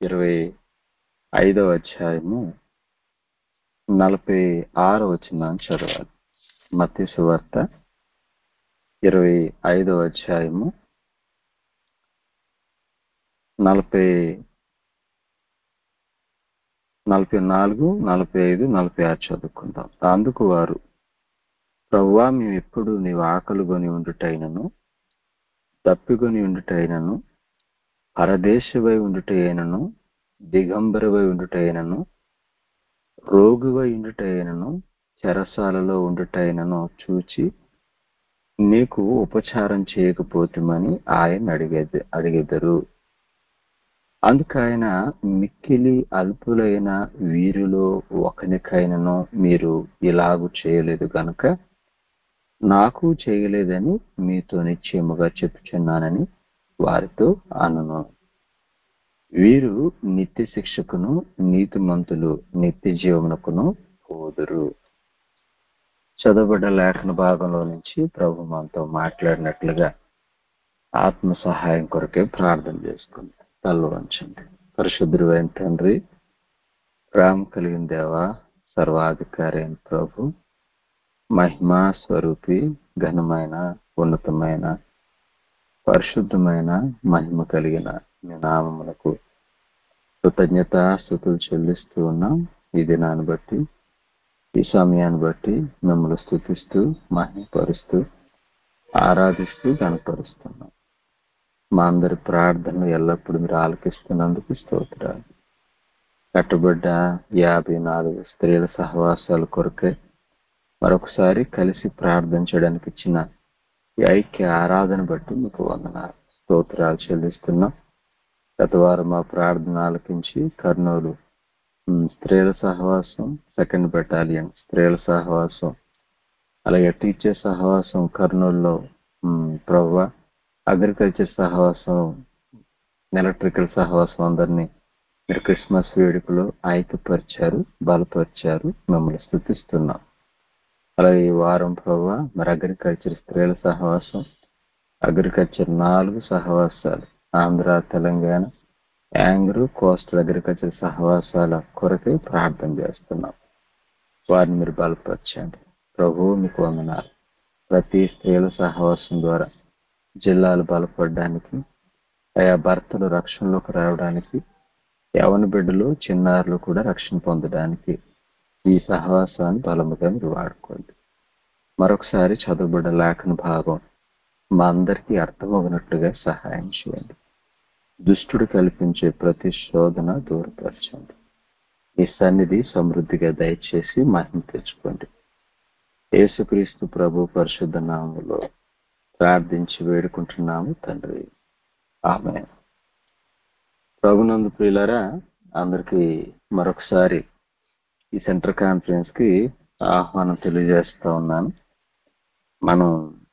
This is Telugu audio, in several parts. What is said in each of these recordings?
25వ అధ్యాయము 46వ వచనాన్ని చదవాలి. మత్తయి సువార్త 25వ అధ్యాయము 44, 45, 46 చదువుకుందాం. అందుకు వారు, ప్రభువా, మేమెప్పుడు నీవు ఆకలిగొని ఉండుటైనను, దప్పిగొని ఉండుటైనను, పరదేశివై ఉండుటైనను, దిగంబరవై ఉండుటైనను, రోగువై ఉండుటైనను, చెరసాలలో ఉండుటైనను చూచి నీకు ఉపచారం చేయకపోతుమని ఆయన అడిగెదరు. అందుకైన మిక్కిలి అల్పులైన వీరిలో ఒకనికైనను మీరు ఇలాగు చేయలేదు గనుక నాకు చేయలేదని మీతో నిశ్చయముగా చెప్పుచున్నానని వారితో అనను. వీరు నిత్య శిక్షకును, నీతిమంతులు నిత్య జీవమునకును పోదురు. చదవబడ్డ లేఖన భాగంలో నుంచి ప్రభు మనతో మాట్లాడినట్లుగా ఆత్మ సహాయం కొరకే ప్రార్థన చేసుకుంది. తల్లు వంచండి. పరిశుద్ధుడైన తండ్రి, ప్రేమ కలిగిన దేవా, సర్వాధికారి అయిన ప్రభు, మహిమా స్వరూపి, ఘనమైన, ఉన్నతమైన, పరిశుద్ధమైన, మహిమ కలిగిన మీ నామములకు కృతజ్ఞతాస్తుతులు చెల్లిస్తూ ఉన్నాం. ఈ దినాన్ని బట్టి, ఈ సమయాన్ని బట్టి మిమ్మల్ని స్తుతిస్తూ, మహిమపరుస్తూ, ఆరాధిస్తూ, గణపరుస్తున్నాం. మా అందరి ప్రార్థనలు ఎల్లప్పుడూ మీరు ఆలకిస్తున్నందుకు స్తోత్రాలు. కట్టబడ్డ 54 స్త్రీల సహవాసాల కొరకే మరొకసారి కలిసి ప్రార్థించడానికి ఇచ్చిన ఈ ఐక్య ఆరాధన బట్టి మీకు వందనాలు, స్తోత్రాలు చెల్లిస్తున్నాం. గత వారం మా ప్రార్థన ఆలకించి కర్నూలు స్త్రీల సహవాసం, 2nd బెటాలియన్ స్త్రీల సహవాసం, అలాగే టీచర్ సహవాసం కర్నూలులో, ప్రభువా, అగ్రికల్చర్ సహవాసం, ఎలక్ట్రికల్ సహవాసం అందరినీ మీరు క్రిస్మస్ వేడుకలో ఐక్యపరిచారు, బలపరిచారు. మిమ్మల్ని స్తుతిస్తున్నాం. అలాగే ఈ వారం ప్రభువా, మరి అగ్రికల్చర్ స్త్రీల సహవాసం, అగ్రికల్చర్ 4 సహవాసాలు, ఆంధ్ర, తెలంగాణ, యాంగ్రూ, కోస్టల్ అగ్రికల్చర్ సహవాసాల కొరకే ప్రార్థన చేస్తున్నాం. వారిని మీరు బలపరచండి. ప్రభువు మీకు వందనాలు. ప్రతి స్త్రీల సహవాసం ద్వారా జిల్లాలు బలపడడానికి, ఆయా భర్తలు రక్షణలోకి రావడానికి, యవన బిడ్డలు, చిన్నారులు కూడా రక్షణ పొందడానికి ఈ సహవాసాన్ని బలముగా మీరు వాడుకోండి. మరొకసారి చదువుబడ్డ లేఖన భాగం మా అందరికీ అర్థమవునట్లుగా సహాయం చేయండి. దుష్టుడు కల్పించే ప్రతి శోధన దూరపరచండి. ఈ సన్నిధి సమృద్ధిగా దయచేసి మహిమ తెచ్చుకోండి. యేసుక్రీస్తు ప్రభు పరిశుద్ధ నామములో ప్రార్థించి వేడుకుంటున్నాము తండ్రి, ఆమేన్. ప్రభునందు ప్రియులారా, అందరికీ మరొకసారి ఈ సెంటర్ కాన్ఫరెన్స్ కి ఆహ్వానం తెలియజేస్తా ఉన్నాను. మనం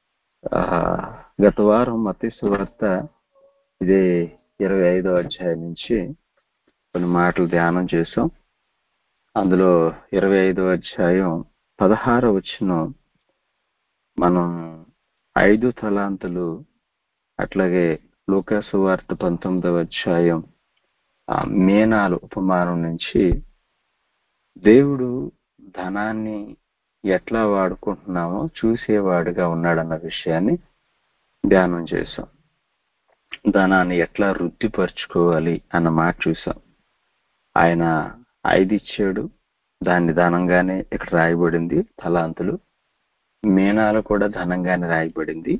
గత వారం మత్తయి సువార్త ఇదే 25వ అధ్యాయం నుంచి కొన్ని మాటలు ధ్యానం చేసాం. అందులో 25వ అధ్యాయం 16వ వచనం మనం 5 తలాంతులు, అట్లాగే లూకా సువార్త 19వ అధ్యాయం మీనాలు ఉపమానం నుంచి దేవుడు ధనాన్ని ఎట్లా వాడుకుంటున్నామో చూసేవాడుగా ఉన్నాడన్న విషయాన్ని ధ్యానం చేశాం. ధనాన్ని ఎట్లా వృద్ధిపరచుకోవాలి అన్న మాట చూసాం. ఆయన 5 ఇచ్చాడు, దాన్ని ధనంగానే ఇక్కడ రాయబడింది. తలాంతులు, మీనాలు కూడా ధనంగానే రాయబడింది.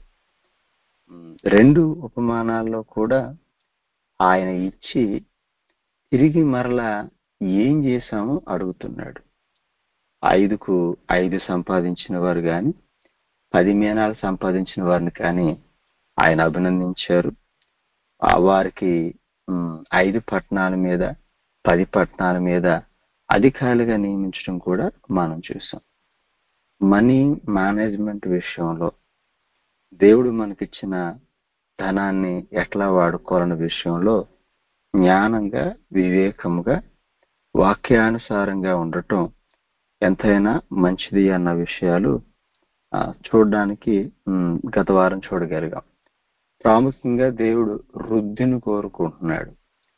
2 ఉపమానాల్లో కూడా ఆయన ఇచ్చి తిరిగి మరలా ఏం చేశామో అడుగుతున్నాడు. 5కు 5 సంపాదించిన వారు కానీ, 10 మీనాలు సంపాదించిన వారిని కానీ ఆయన అభినందించారు. వారికి 5 పట్టణాల మీద, 10 పట్టణాల మీద అధికారులుగా నియమించడం కూడా మనం చూసాం. మనీ మేనేజ్మెంట్ విషయంలో దేవుడు మనకిచ్చిన ధనాన్ని ఎట్లా వాడుకోవాలన్న విషయంలో జ్ఞానంగా, వివేకముగా, వాక్యానుసారంగా ఉండటం ఎంతైనా మంచిది అన్న విషయాలు చూడడానికి గత వారం చూడగలిగాం. ప్రాముఖ్యంగా దేవుడు వృద్ధిని కోరుకుంటున్నాడు.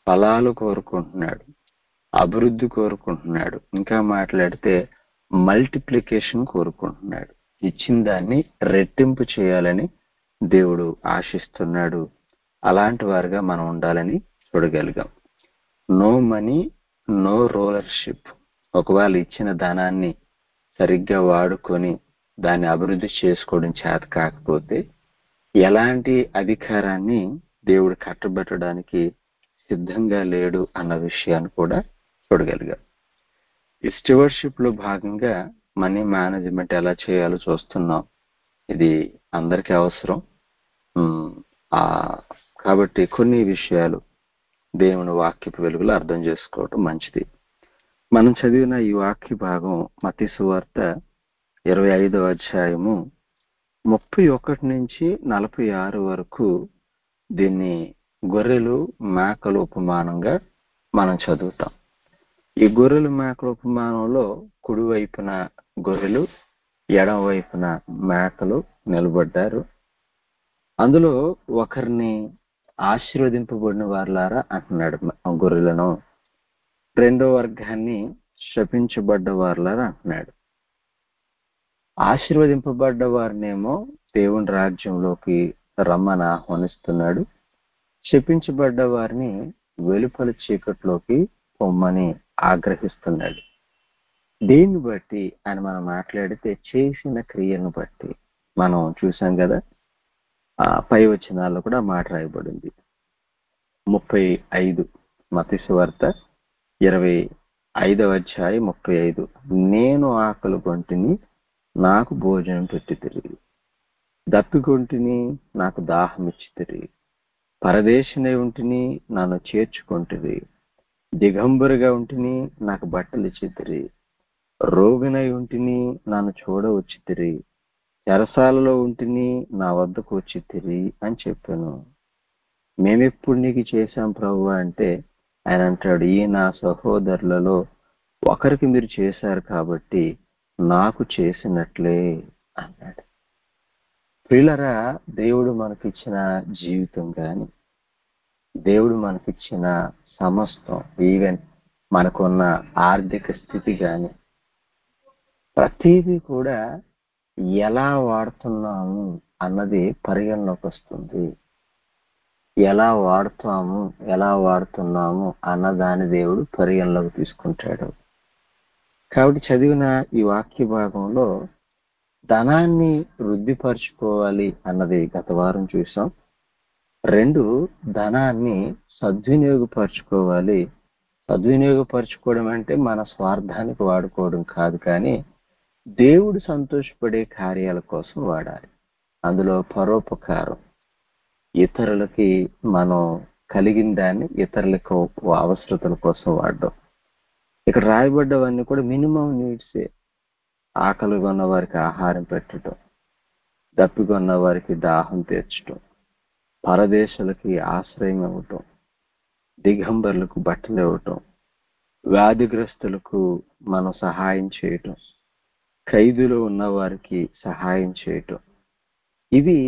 ఫలాలు కోరుకుంటున్నాడు, అభివృద్ధి కోరుకుంటున్నాడు, ఇంకా మాట్లాడితే మల్టిప్లికేషన్ కోరుకుంటున్నాడు. ఇచ్చిన దాన్ని రెట్టింపు చేయాలని దేవుడు ఆశిస్తున్నాడు. అలాంటి వారుగా మనం ఉండాలని చూడగలిగాం. No money, no rulership. ఒకవేళ ఇచ్చిన ధనాన్ని సరిగ్గా వాడుకొని దాన్ని అభివృద్ధి చేసుకోవడం చేత కాకపోతే ఎలాంటి అధికారాన్ని దేవుడు కట్టబెట్టడానికి సిద్ధంగా లేడు అన్న విషయాన్ని కూడా చూడగలిగాం. ఈ స్టివర్షిప్ లో భాగంగా మనీ మేనేజ్మెంట్ ఎలా చేయాలో చూస్తున్నాం. ఇది అందరికీ అవసరం. ఉమ్, ఆ కాబట్టి కొన్ని విషయాలు దేవుని వాక్యపు వెలుగులో అర్థం చేసుకోవటం మంచిది. మనం చదివిన ఈ వాక్య భాగం మత్తయి సువార్త 25వ అధ్యాయము 31 నుంచి 46 వరకు దీన్ని గొర్రెలు మేకలు ఉపమానంగా మనం చదువుతాం. ఈ గొర్రెలు మేకల ఉపమానంలో కుడివైపున గొర్రెలు, ఎడమ వైపున మేకలు నిలబడ్డారు. అందులో ఒకరిని ఆశీర్వదింపబడిన వారులారా అంటున్నాడు గొర్రెలను, రెండో వర్గాన్ని శపించబడ్డ వారులారా అంటున్నాడు. ఆశీర్వదింపబడ్డ వారినేమో దేవుని రాజ్యంలోకి రమ్మని ఆహ్వానిస్తున్నాడు. శపించబడ్డ వారిని వెలుపల చీకట్లోకి పొమ్మని ఆగ్రహిస్తున్నాడు. దీన్ని బట్టి అని మనం మాట్లాడితే చేసిన క్రియను బట్టి మనం చూసాం కదా. పై వచనాల్లో కూడా మాట రాయబడింది. 35 మత్తయి సువార్త 25వ అధ్యాయం 35. నేను ఆకలి కొంటిని, నాకు భోజనం పెట్టితిరి, దప్పికొంటిని, నాకు దాహం ఇచ్చితిరి, పరదేశినై ఉంటిని, నన్ను చేర్చుకొంటిరి, దిగంబరిగా ఉంటిని, నాకు బట్టలు ఇచ్చితిరి, రోగినై ఉంటిని, నన్ను చూడవచ్చితిరి, చెరసాలలో ఉంటిని, నా వద్దకు వచ్చితిరి అని చెప్పాను. మేమెప్పుడు నీకు చేశాం ప్రభువా అంటే ఆయన అంటాడు, ఈ నా సహోదరులలో ఒకరికి మీరు చేశారు కాబట్టి నాకు చేసినట్లే అన్నాడు. ప్రియులరా, దేవుడు మనకిచ్చిన జీవితం కానీ, దేవుడు మనకిచ్చిన సమస్తం, ఈవెన్ మనకున్న ఆర్థిక స్థితి కానీ, ప్రతిదీ కూడా ఎలా వాడుతున్నాము అన్నది పరిగణలోకి వస్తుంది. ఎలా వాడుతున్నాము అన్నదాన్ని దేవుడు పరిగణలోకి తీసుకుంటాడు. కాబట్టి చదివిన ఈ వాక్య భాగంలో ధనాన్ని వృద్ధిపరచుకోవాలి అన్నది గత వారం చూసాం. 2, ధనాన్ని సద్వినియోగపరచుకోవాలి. సద్వినియోగపరచుకోవడం అంటే మన స్వార్థానికి వాడుకోవడం కాదు, కానీ దేవుడు సంతోషపడే కార్యాల కోసం వాడాలి. అందులో పరోపకారం, ఇతరులకి మనం కలిగిన దాన్ని ఇతరులకు అవసరతల కోసం వాడడం. ఇక్కడ రాయబడ్డవన్నీ కూడా మినిమం నీడ్సే. ఆకలి కొన్న వారికి ఆహారం పెట్టడం, దప్పికొన్న వారికి దాహం తీర్చడం, పరదేశులకి ఆశ్రయం ఇవ్వటం, దిగంబరులకు బట్టలు ఇవ్వటం, వ్యాధిగ్రస్తులకు మనం సహాయం చేయటం, ఖైదులో ఉన్న వారికి సహాయం చేయటం, ఇవి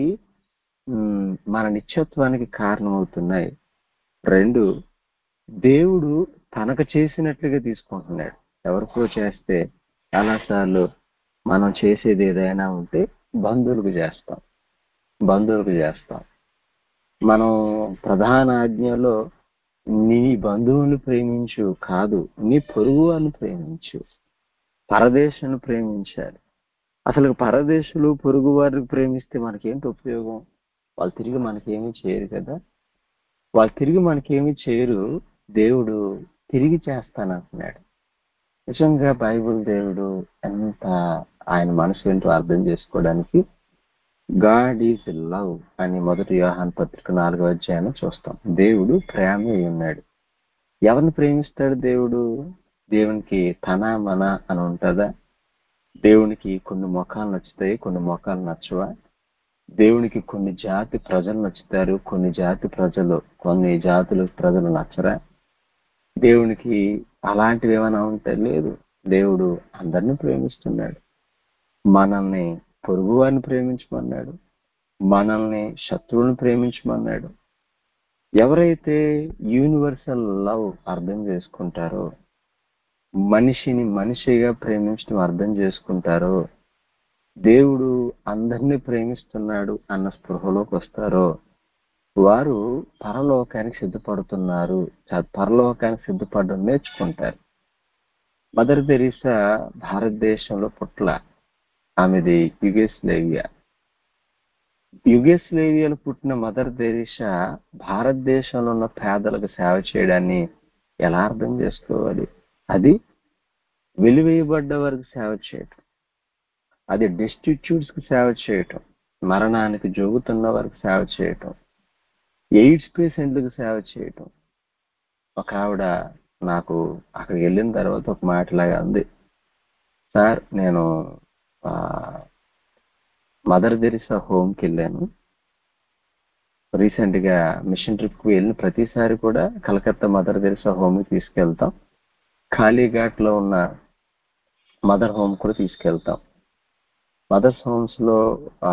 మన నిత్యత్వానికి కారణమవుతున్నాయి. 2, దేవుడు తనకు చేసినట్లుగా తీసుకుంటున్నాడు. ఎవరికో చేస్తే చాలాసార్లు మనం చేసేది ఏదైనా ఉంటే బంధువులకు చేస్తాం. మనం ప్రధాన ఆజ్ఞలో నీ బంధువుని ప్రేమించు కాదు, నీ పొరుగు వారిని ప్రేమించు, పరదేశుని ప్రేమించాలి. అసలు పరదేశులు పొరుగు వారిని ప్రేమిస్తే మనకేంటి ఉపయోగం? వాళ్ళు తిరిగి మనకేమీ చేయరు కదా. వాళ్ళు తిరిగి మనకేమీ చేయరు, దేవుడు తిరిగి చేస్తానంటున్నాడు. నిజంగా బైబిల్ దేవుడు ఎంత ఆయన మనసు ఏంటో అర్థం చేసుకోవడానికి గాడ్ ఈజ్ లవ్ అని 1 యోహాను పత్రిక 4వ అధ్యాయం చూస్తాం. దేవుడు ప్రేమే ఉన్నాడు. ఎవరిని ప్రేమిస్తాడు దేవుడు? దేవునికి తన మన అని ఉంటుందా? దేవునికి కొన్ని ముఖాలు నచ్చుతాయి, కొన్ని ముఖాలు నచ్చవా? దేవునికి కొన్ని జాతి ప్రజలు నచ్చుతారు, కొన్ని జాతుల ప్రజలు నచ్చరా? దేవునికి అలాంటివి ఏమైనా ఉంటే లేదు. దేవుడు అందరినీ ప్రేమిస్తున్నాడు. మనల్ని పొరుగువారిని ప్రేమించమన్నాడు, మనల్ని శత్రువులను ప్రేమించమన్నాడు. ఎవరైతే యూనివర్సల్ లవ్ అర్థం చేసుకుంటారో, మనిషిని మనిషిగా ప్రేమించడం అర్థం చేసుకుంటారో, దేవుడు అందరినీ ప్రేమిస్తున్నాడు అన్న స్పృహలోకి వస్తారో, వారు పరలోకానికి సిద్ధపడుతున్నారు. పరలోకానికి సిద్ధపడడం నేర్చుకుంటారు. మదర్ తెరీసా భారతదేశంలో పుట్ల, ఆమెది యుగేస్లేవియా. యుగేస్లేవియాలో పుట్టిన మదర్ తెరీసా భారతదేశంలో ఉన్న పేదలకు సేవ చేయడాన్ని ఎలా అర్థం చేసుకోవాలి? అది వెలివేయబడ్డ వారికి సేవ చేయటం, అది డెస్టిట్యూట్స్ కి సేవ చేయటం, మరణానికి జోగుతున్న వారికి సేవ చేయటం, ఎయిడ్స్ పేషెంట్లకు సేవ చేయటం. ఒక ఆవిడ నాకు అక్కడికి వెళ్ళిన తర్వాత ఒక మాటలాగా ఉంది, సార్ నేను మదర్ తెరీసా హోమ్కి వెళ్ళాను. రీసెంట్ గా మిషన్ ట్రిప్ కి వెళ్ళిన ప్రతిసారి కూడా కలకత్తా మదర్ తెరీసా హోమ్ కి తీసుకెళ్తాం. కాళీఘాట్ లో ఉన్న మదర్ హోమ్ కూడా తీసుకెళ్తాం. మదర్స్ హోమ్స్ లో ఆ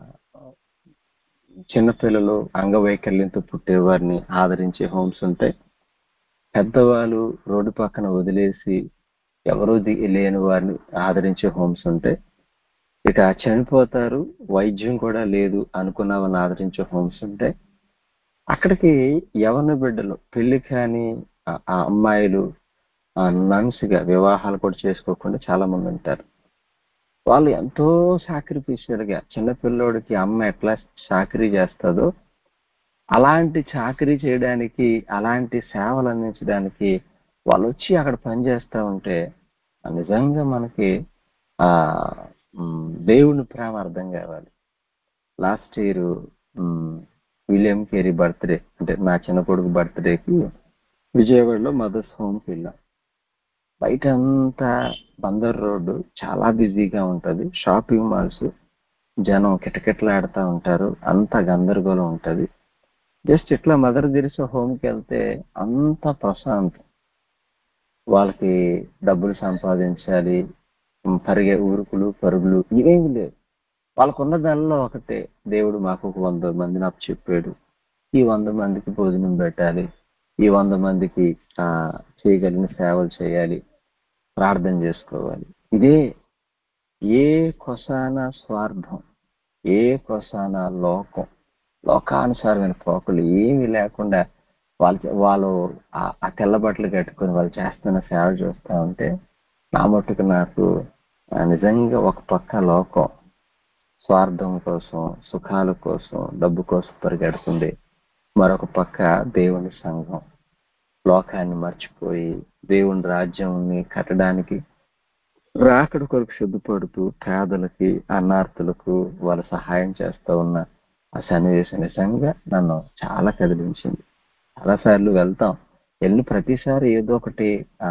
చిన్నపిల్లలు అంగవైకల్యంతో పుట్టేవారిని ఆదరించే హోమ్స్ ఉంటాయి. పెద్దవాళ్ళు రోడ్డు పక్కన వదిలేసి ఎవరూ లేని వారిని ఆదరించే హోమ్స్ ఉంటాయి. ఇక చనిపోతారు, వైద్యం కూడా లేదు అనుకున్న వారిని ఆదరించే హోమ్స్ ఉంటాయి. అక్కడికి యవన బిడ్డలు, పెళ్లి కాని ఆ అమ్మాయిలు నన్స్ గా వివాహాలు కూడా చేసుకోకుండా చాలా మంది ఉంటారు. వాళ్ళు ఎంతో సాక్రిఫిషియల్ గా, చిన్నపిల్లోడికి అమ్మ ఎట్లా చాకరీ చేస్తుందో అలాంటి చాకరీ చేయడానికి, అలాంటి సేవలు అందించడానికి వాళ్ళు వచ్చి అక్కడ పనిచేస్తూ ఉంటే నిజంగా మనకి ఆ దేవుని ప్రేమ అర్థం కావాలి. Last year William Carey birthday, అంటే నా చిన్న కొడుకు బర్త్డేకి విజయవాడలో మదర్స్ హోమ్కి వెళ్ళాం. బయట అంతా బందర్ రోడ్డు చాలా బిజీగా ఉంటది, షాపింగ్ మాల్స్, జనం కిటకిటలాడుతూ ఉంటారు, అంత గందరగోళం ఉంటది. జస్ట్ ఇట్లా మదర్ తెరీసా హోమ్కి వెళ్తే అంత ప్రశాంతం. వాళ్ళకి డబ్బులు సంపాదించాలి, పరిగే ఊరుకులు పరుగులు ఇవేమి లేవు. వాళ్ళకున్న దానిలో ఒకటే, దేవుడు మాకు ఒక 100 మందిని అప్పు చెప్పాడు, ఈ 100 మందికి భోజనం పెట్టాలి, ఈ 100 మందికి చేయగలిగిన సేవలు చేయాలి, ప్రార్థన చేసుకోవాలి. ఇదే. ఏ కొసాన స్వార్థం, ఏ కొసాన లోకం, లోకానుసారమైన పోకలు ఏమీ లేకుండా వాళ్ళు ఆ తెల్ల బట్టలు కట్టుకొని వాళ్ళు చేస్తున్న సేవ చూస్తూ ఉంటే నా మట్టుకు నాకు నిజంగా ఒక పక్క లోకం స్వార్థం కోసం, సుఖాల కోసం, డబ్బు కోసం పరిగెడుతుంది, మరొక పక్క దేవుని సంఘం లోకాన్ని మర్చిపోయి దేవుని రాజ్యాన్ని కట్టడానికి రాకడ కొరకు సిద్ధపడుతూ పేదలకి, అన్నార్థులకు వాళ్ళ సహాయం చేస్తూ ఉన్న ఆ సన్నివేశం నిజంగా నన్ను చాలా కదిలించింది. చాలాసార్లు వెళ్తాం, వెళ్ళి ప్రతిసారి ఏదో ఒకటి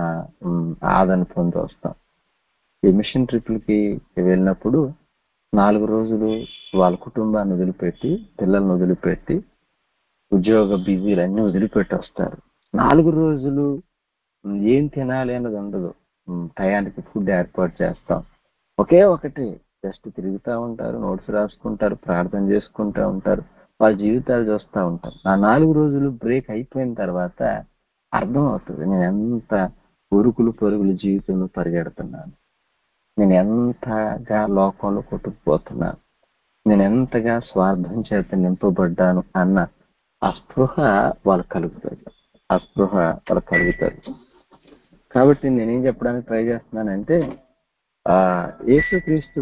ఆదరణ పొంది వస్తాం. ఈ మిషన్ ట్రిప్లకి వెళ్ళినప్పుడు 4 రోజులు వాళ్ళ కుటుంబాన్ని వదిలిపెట్టి, పిల్లల్ని వదిలిపెట్టి, ఉద్యోగ బిజీలన్నీ వదిలిపెట్టి వస్తారు. 4 రోజులు ఏం తినాలి అన్నది ఉండదు, టయానికి ఫుడ్ ఏర్పాటు చేస్తాం. ఒకే ఒకటి, జస్ట్ తిరుగుతూ ఉంటారు, నోట్స్ రాసుకుంటారు, ప్రార్థన చేసుకుంటూ ఉంటారు, వాళ్ళ జీవితాలు చూస్తూ ఉంటారు. ఆ 4 రోజులు బ్రేక్ అయిపోయిన తర్వాత అర్థం అవుతుంది నేను ఎంత ఉరుకులు పరుగుల జీవితంలో పరిగెడుతున్నాను, నేను ఎంతగా లోకంలో కొట్టుకుపోతున్నాను, నేను ఎంతగా స్వార్థం చేత నింపబడ్డాను అన్న ఆ స్పృహ వాళ్ళకు కలుగుతుంది. ఆ స్పృహ వాళ్ళకు కలుగుతుంది. కాబట్టి నేనేం చెప్పడానికి ట్రై చేస్తున్నానంటే ఆ యేసుక్రీస్తు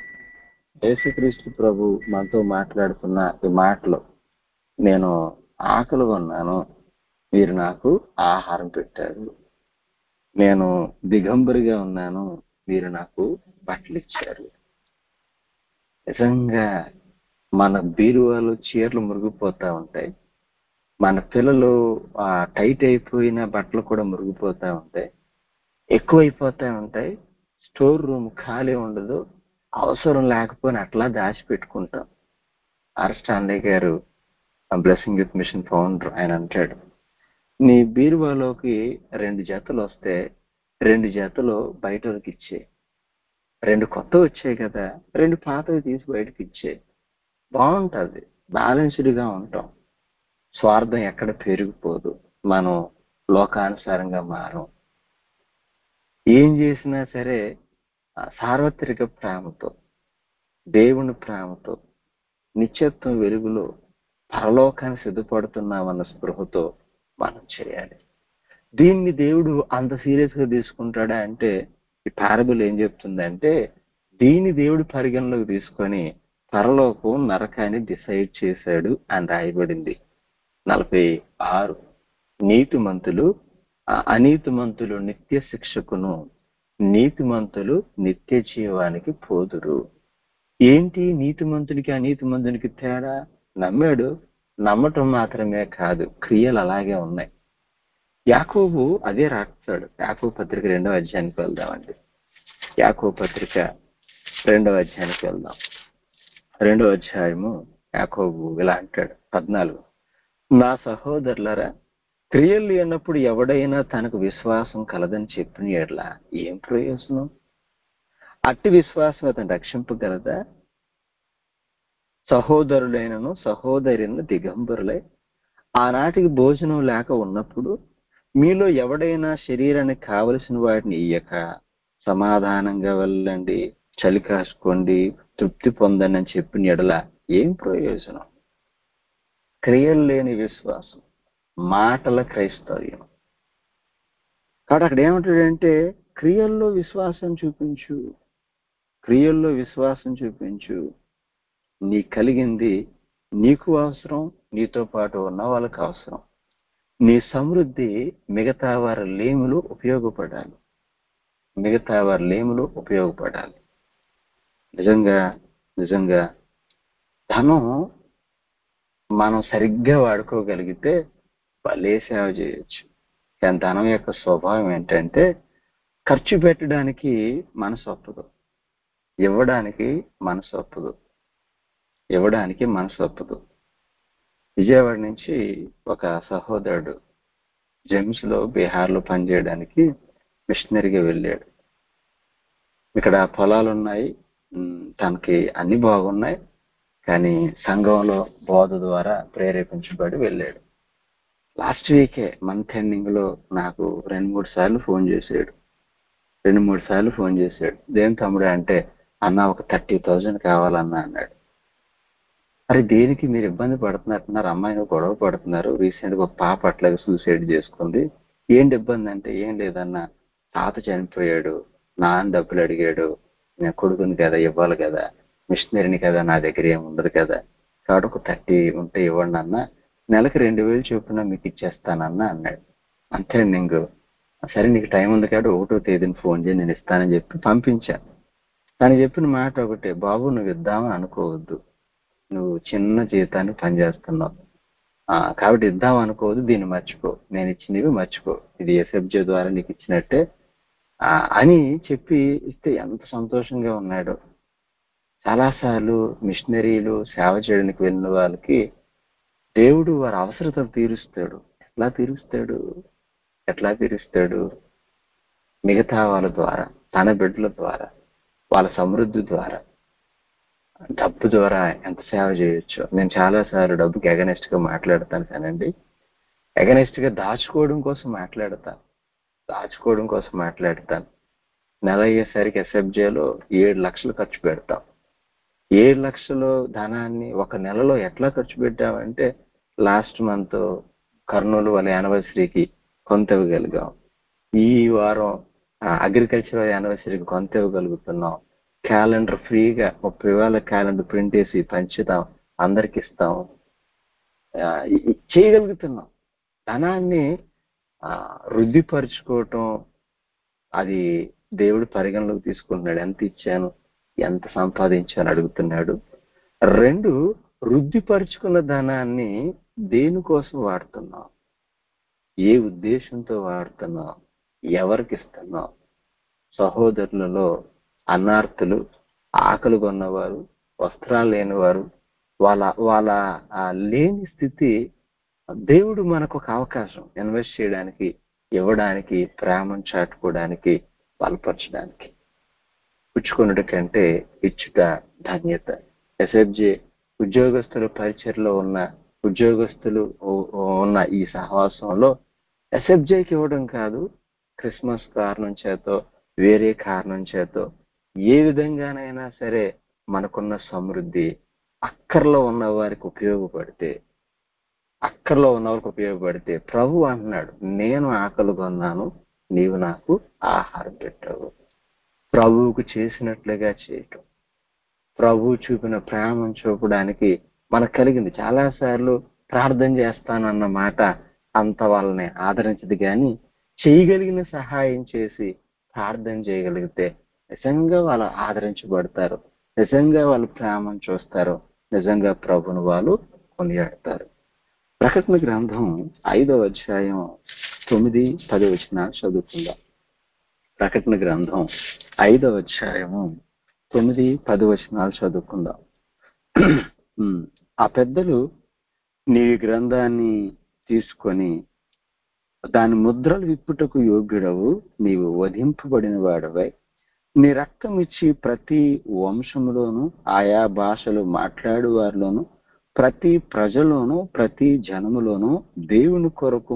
ప్రభు మనతో మాట్లాడుతున్న ఈ మాటలు, నేను ఆకలిగా ఉన్నాను, మీరు నాకు ఆహారం పెట్టారు, నేను దిగంబరిగా ఉన్నాను, మీరు నాకు బట్టలు ఇచ్చారు. నిజంగా మన బీరువాలు చీరలు మురిగిపోతా ఉంటాయి, మన పిల్లలు టైట్ అయిపోయిన బట్టలు కూడా మురిగిపోతా ఉంటాయి, ఎక్కువైపోతా ఉంటాయి, స్టోర్ రూమ్ ఖాళీ ఉండదు, అవసరం లేకపోయినా అట్లా దాచిపెట్టుకుంటాం. స్టాన్లీ గారు, బ్లెస్సింగ్ యూత్ మిషన్ ఫౌండర్, ఆయన అంటాడు, నీ బీరువాలోకి 2 జతలు వస్తే 2 జతలు బయట వాళ్ళకి ఇచ్చే, 2 కొత్తవి వచ్చాయి కదా, 2 పాతవి తీసి బయటకి ఇచ్చే, బాగుంటది, బ్యాలెన్స్డ్ గా ఉంటాం. స్వార్థం ఎక్కడ పెరిగిపోదు. మనం లోకానుసారంగా మారం. ఏం చేసినా సరే సార్వత్రిక ప్రేమతో, దేవుని ప్రేమతో, నిత్యత్వం వెలుగులో పరలోకాన్ని సిద్ధపడుతున్నామన్న స్పృహతో మనం చేయాలి. దీన్ని దేవుడు అంత సీరియస్ గా తీసుకుంటాడా అంటే, ఈ పారబుల్ ఏం చెప్తుందంటే, దీన్ని దేవుడు పరిగణలోకి తీసుకొని పరలోకం నరకాన్ని డిసైడ్ చేశాడు అని రాయబడింది. 46. నీతిమంతులు అనీతిమంతులు నిత్య శిక్షకును, నీతిమంతులు నిత్య జీవానికి పోదురు. ఏంటి నీతిమంతునికి అనీతిమంతునికి తేడా? నమ్మాడు, నమ్మటం మాత్రమే కాదు, క్రియలు అలాగే ఉన్నాయి. యాకోబు అదే రాస్తాడు. యాకోబు పత్రిక 2వ అధ్యాయానికి వెళ్దామండి. యాకోబు పత్రిక 2వ అధ్యాయానికి వెళ్దాం. 2వ అధ్యాయము యాకోబు ఇలా అంటాడు. 14. నా సహోదరులరా, క్రియలు లేనప్పుడు ఎవడైనా తనకు విశ్వాసం కలదని చెప్పిన యెడల ఏం ప్రయోజనం? అట్టి విశ్వాసం అతను రక్షింపగలదా? సహోదరులైనను సహోదరులను దిగంబరులై ఆనాటికి భోజనం లేక ఉన్నప్పుడు మీలో ఎవడైనా శరీరానికి కావలసిన వాటిని ఇయ్యక సమాధానంగా వెళ్ళండి, చలి కాసుకోండి, తృప్తి పొందండి అని చెప్పిన యెడల ఏం ప్రయోజనం? క్రియలు లేని విశ్వాసం, మాటల క్రైస్తవ్యం. కాబట్టి అక్కడ ఏమంటాడంటే, క్రియల్లో విశ్వాసం చూపించు, క్రియల్లో విశ్వాసం చూపించు. నీ కలిగింది నీకు అవసరం, నీతో పాటు ఉన్న వాళ్ళకి అవసరం. నీ సమృద్ధి మిగతా వారి లేములు ఉపయోగపడాలి, మిగతా వారి లేములు ఉపయోగపడాలి. నిజంగా నిజంగా ధనం మనం సరిగ్గా వాడుకోగలిగితే భలే సేవ చేయొచ్చు. కానీ ధనం యొక్క స్వభావం ఏంటంటే ఖర్చు పెట్టడానికి మనసు ఒప్పదు, ఇవ్వడానికి మనసు ఒప్పదు, ఇవ్వడానికి మనసు ఒప్పదు. విజయవాడ నుంచి ఒక సహోదరుడు జెమ్స్ లో బీహార్లో పనిచేయడానికి మిషనరీగా వెళ్ళాడు. ఇక్కడ పొలాలు ఉన్నాయి, తనకి అన్ని బాగున్నాయి, కానీ సంఘంలో బోధ ద్వారా ప్రేరేపించబడి వెళ్ళాడు. లాస్ట్ వీకే మంత్ ఎండింగ్ లో నాకు 2-3 సార్లు ఫోన్ చేశాడు. 2-3 సార్లు ఫోన్ చేశాడు. దేని తమ్ముడు అంటే, అన్న ఒక 30,000 కావాలన్నా అన్నాడు. అరే దేనికి మీరు ఇబ్బంది పడుతున్నట్టున్నారు, అమ్మాయిని గొడవ పడుతున్నారు, రీసెంట్ గా ఒక పాప అట్లాగే సూసైడ్ చేసుకుంది, ఏంటి ఇబ్బంది అంటే, ఏం లేదన్నా తాత చనిపోయాడు, నాన్న డబ్బులు అడిగాడు, నేను కొడుకుని కదా ఇవ్వాలి కదా, మిషనరీని కదా, నా దగ్గర ఏమి ఉండదు కదా, కాబట్టి ఒక 30 ఉంటే ఇవ్వండి అన్న, నెలకు 2,000 చొప్పున మీకు ఇచ్చేస్తానన్నా అన్నాడు. అంతే నీకు సరే నీకు టైం ఉంది కాబట్టి 1వ తేదీని ఫోన్ చేయి, నేను ఇస్తానని చెప్పి పంపించాను. తను చెప్పిన మాట ఒకటే, బాబు నువ్వు ఇద్దామని అనుకోవద్దు, నువ్వు చిన్న జీతాన్ని పనిచేస్తున్నావు, కాబట్టి ఇద్దాం అనుకోవద్దు, దీన్ని మర్చిపో, నేను ఇచ్చినవి మర్చిపో, ఇది ఎస్ఎఫ్జే ద్వారా నీకు ఇచ్చినట్టే అని చెప్పి ఇస్తే ఎంత సంతోషంగా ఉన్నాడు. చాలాసార్లు మిషనరీలు సేవ చేయడానికి వెళ్ళిన వాళ్ళకి దేవుడు వారి అవసరతలు తీరుస్తాడు. ఎట్లా తీరుస్తాడు? మిగతా వాళ్ళ ద్వారా, తన బిడ్డల ద్వారా, వాళ్ళ సమృద్ధి ద్వారా, డబ్బు ద్వారా ఎంత సేవ చేయొచ్చో. నేను చాలాసార్లు డబ్బుకి ఎగనెస్ట్ గా మాట్లాడతాను కానండి, ఎగనెస్ట్ గా దాచుకోవడం కోసం మాట్లాడతాను. నెల అయ్యేసరికి ఎస్ఎఫ్జేలో 7 లక్షలు ఖర్చు పెడతాం. 7 లక్షలు ధనాన్ని ఒక నెలలో ఎట్లా ఖర్చు పెట్టామంటే, లాస్ట్ మంత్ కర్నూలు వాళ్ళ యానివర్సరీకి కొంత ఇవ్వగలిగాం, ఈ వారం అగ్రికల్చరల్ యానివర్సరీకి కొంత ఇవ్వగలుగుతున్నాం, క్యాలెండర్ ఫ్రీగా 30,000 క్యాలెండర్ ప్రింట్ వేసి పంచుతాం, అందరికి ఇస్తాం, చేయగలుగుతున్నాం. ధనాన్ని వృద్ధిపరుచుకోవటం అది దేవుడు పరిగణలోకి తీసుకుంటున్నాడు. ఎంత ఇచ్చాను, ఎంత సంపాదించాను అడుగుతున్నాడు. 2, వృద్ధిపరుచుకున్న ధనాన్ని దేనికోసం వాడుతున్నాం, ఏ ఉద్దేశంతో వాడుతున్నాం, ఎవరికి ఇస్తున్నాం? సహోదరులలో అన్నార్తులు, ఆకలి కొన్నవారు, వస్త్రాలు లేనివారు, వాళ్ళ వాళ్ళ లేని స్థితి, దేవుడు మనకు ఒక అవకాశం ఇన్వెస్ట్ చేయడానికి, ఇవ్వడానికి, ప్రేమను చాటుకోవడానికి, బలపరచడానికి. పుచ్చుకొనుట కంటే ఇచ్చుట ధన్యత. ఎస్ఎఫ్జే ఉద్యోగస్తుల పరిచయలో ఉన్న ఉద్యోగస్తులు ఉన్న ఈ సహవాసంలో ఎస్ఎఫ్జేకి ఇవ్వడం కాదు, క్రిస్మస్ కారణం చేతో వేరే కారణం చేతో ఏ విధంగానైనా సరే మనకున్న సమృద్ధి అక్కర్లో ఉన్న వారికి ఉపయోగపడితే ప్రభు అంటున్నాడు, నేను ఆకలి కొన్నాను, నీవు నాకు ఆహారం పెట్టావు. ప్రభువుకు చేసినట్లుగా చేయటం, ప్రభువు చూపిన ప్రేమను చూపడానికి మనకు కలిగింది. చాలాసార్లు ప్రార్థన చేస్తానన్న మాట అంత వాళ్ళని ఆదరించదు, కానీ చేయగలిగిన సహాయం చేసి ప్రార్థన చేయగలిగితే నిజంగా వాళ్ళు ఆదరించబడతారు, నిజంగా వాళ్ళు ప్రేమను చూస్తారు, నిజంగా ప్రభుని వాళ్ళు కొనియాడతారు. ప్రకటన గ్రంథం 5వ అధ్యాయం 9, 10 వచనాలు చదువుకుందాం. ప్రకటన గ్రంథం 5వ అధ్యాయము 9, 10 వచనాలు చదువుకుందాం. ఆ పెద్దలు, నీ గ్రంథాన్ని తీసుకొని దాని ముద్రలు విప్పుటకు యోగ్యుడవు, నీవు వధింపబడిన వాడవై నీ రక్తం ఇచ్చి ప్రతి వంశములోను ఆయా భాషలు మాట్లాడు వారిలోను ప్రతి ప్రజలోను ప్రతి జనములోను దేవుని కొరకు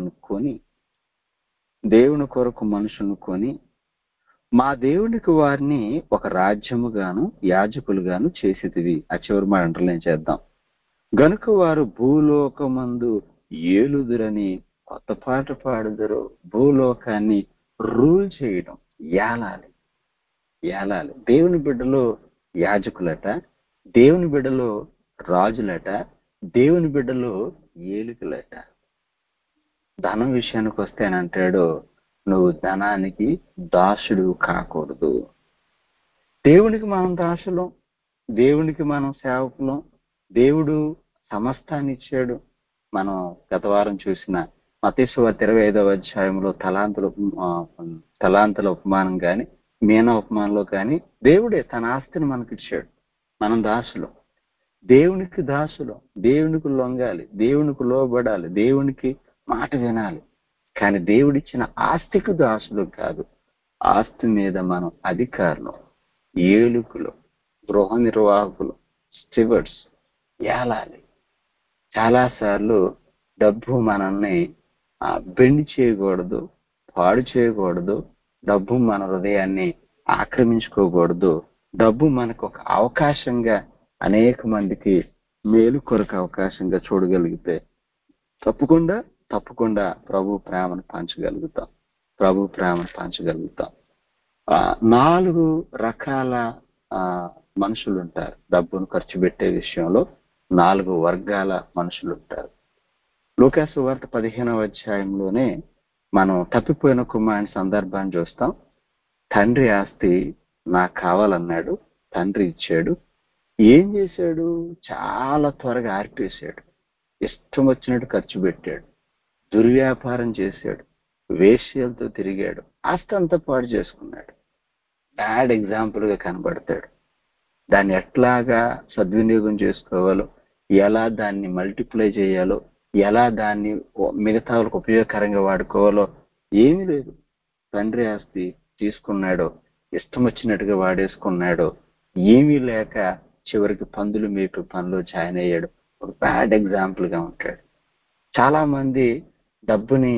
మనుషులను కొని మా దేవునికి వారిని ఒక రాజ్యముగాను యాజకులుగాను చేసేదివి. ఆ చివరి మాట అంటర్లైన్ చేద్దాం. గనుక వారు భూలోకమందు ఏలుదురని కొత్త పాట పాడుదురు. భూలోకాన్ని రూల్ చేయడం, ఏలాలి. దేవుని బిడ్డలో యాజకులట, దేవుని బిడ్డలో రాజులట, దేవుని బిడ్డలో ఏలికలట. ధనం విషయానికి వస్తేనంటాడు, నువ్వు ధనానికి దాసుడు కాకూడదు. దేవునికి మనం దాసులం, దేవునికి మనం సేవకులం. దేవుడు సమస్తాన్ని ఇచ్చాడు. మనం గత వారం చూసిన మత్తయి సువార్త 25వ అధ్యాయంలో తలాంతుల ఉపమానం కానీ మీన ఉపమానంలో కానీ దేవుడే తన ఆస్తిని మనకిచ్చాడు. మనం దాసులం, దేవునికి దాసులం, దేవునికి లొంగాలి, దేవునికి లోబడాలి, దేవునికి మాట వినాలి. కానీ దేవుడిచ్చిన ఆస్తికి దాసులు కాదు. ఆస్తి మీద మనం అధికారులు, ఏలుకులు, గృహ నిర్వాహకులు, స్టివర్డ్స్, ఏలాలి. చాలాసార్లు డబ్బు మనల్ని బెండి చేయకూడదు, పాడు చేయకూడదు. డబ్బు మన హృదయాన్ని ఆక్రమించుకోకూడదు. డబ్బు మనకు ఒక అవకాశంగా, అనేక మందికి మేలు కొరకు అవకాశంగా చూడగలిగితే తప్పకుండా ప్రభు ప్రేమను పంచగలుగుతాం. 4 రకాల మనుషులు ఉంటారు. డబ్బును ఖర్చు పెట్టే విషయంలో 4 వర్గాల మనుషులు ఉంటారు. లూకాసు సువార్త 15వ అధ్యాయంలోనే మనం తప్పిపోయిన కుమారుని సందర్భాన్ని చూస్తాం. తండ్రి ఆస్తి నాకు కావాలన్నాడు, తండ్రి ఇచ్చాడు. ఏం చేశాడు? చాలా త్వరగా ఆర్పేశాడు. ఇష్టం వచ్చినట్టు ఖర్చు పెట్టాడు, దుర్వ్యాపారం చేశాడు, వేశ్యలతో తిరిగాడు, ఆస్తి అంతా పాడు చేసుకున్నాడు. బ్యాడ్ ఎగ్జాంపుల్ గా కనబడతాడు. దాన్ని ఎట్లాగా సద్వినియోగం చేసుకోవాలో, ఎలా దాన్ని మల్టిప్లై చేయాలో, ఎలా దాన్ని మిగతా వాళ్ళకు ఉపయోగకరంగా వాడుకోవాలో ఏమీ లేదు. తండ్రి ఆస్తి తీసుకున్నాడో, ఇష్టం వచ్చినట్టుగా వాడేసుకున్నాడో, ఏమీ లేక చివరికి పందులు మేపే పనిలో జాయిన్ అయ్యాడు. ఒక బ్యాడ్ ఎగ్జాంపుల్ గా ఉంటాడు. చాలా మంది డబ్బుని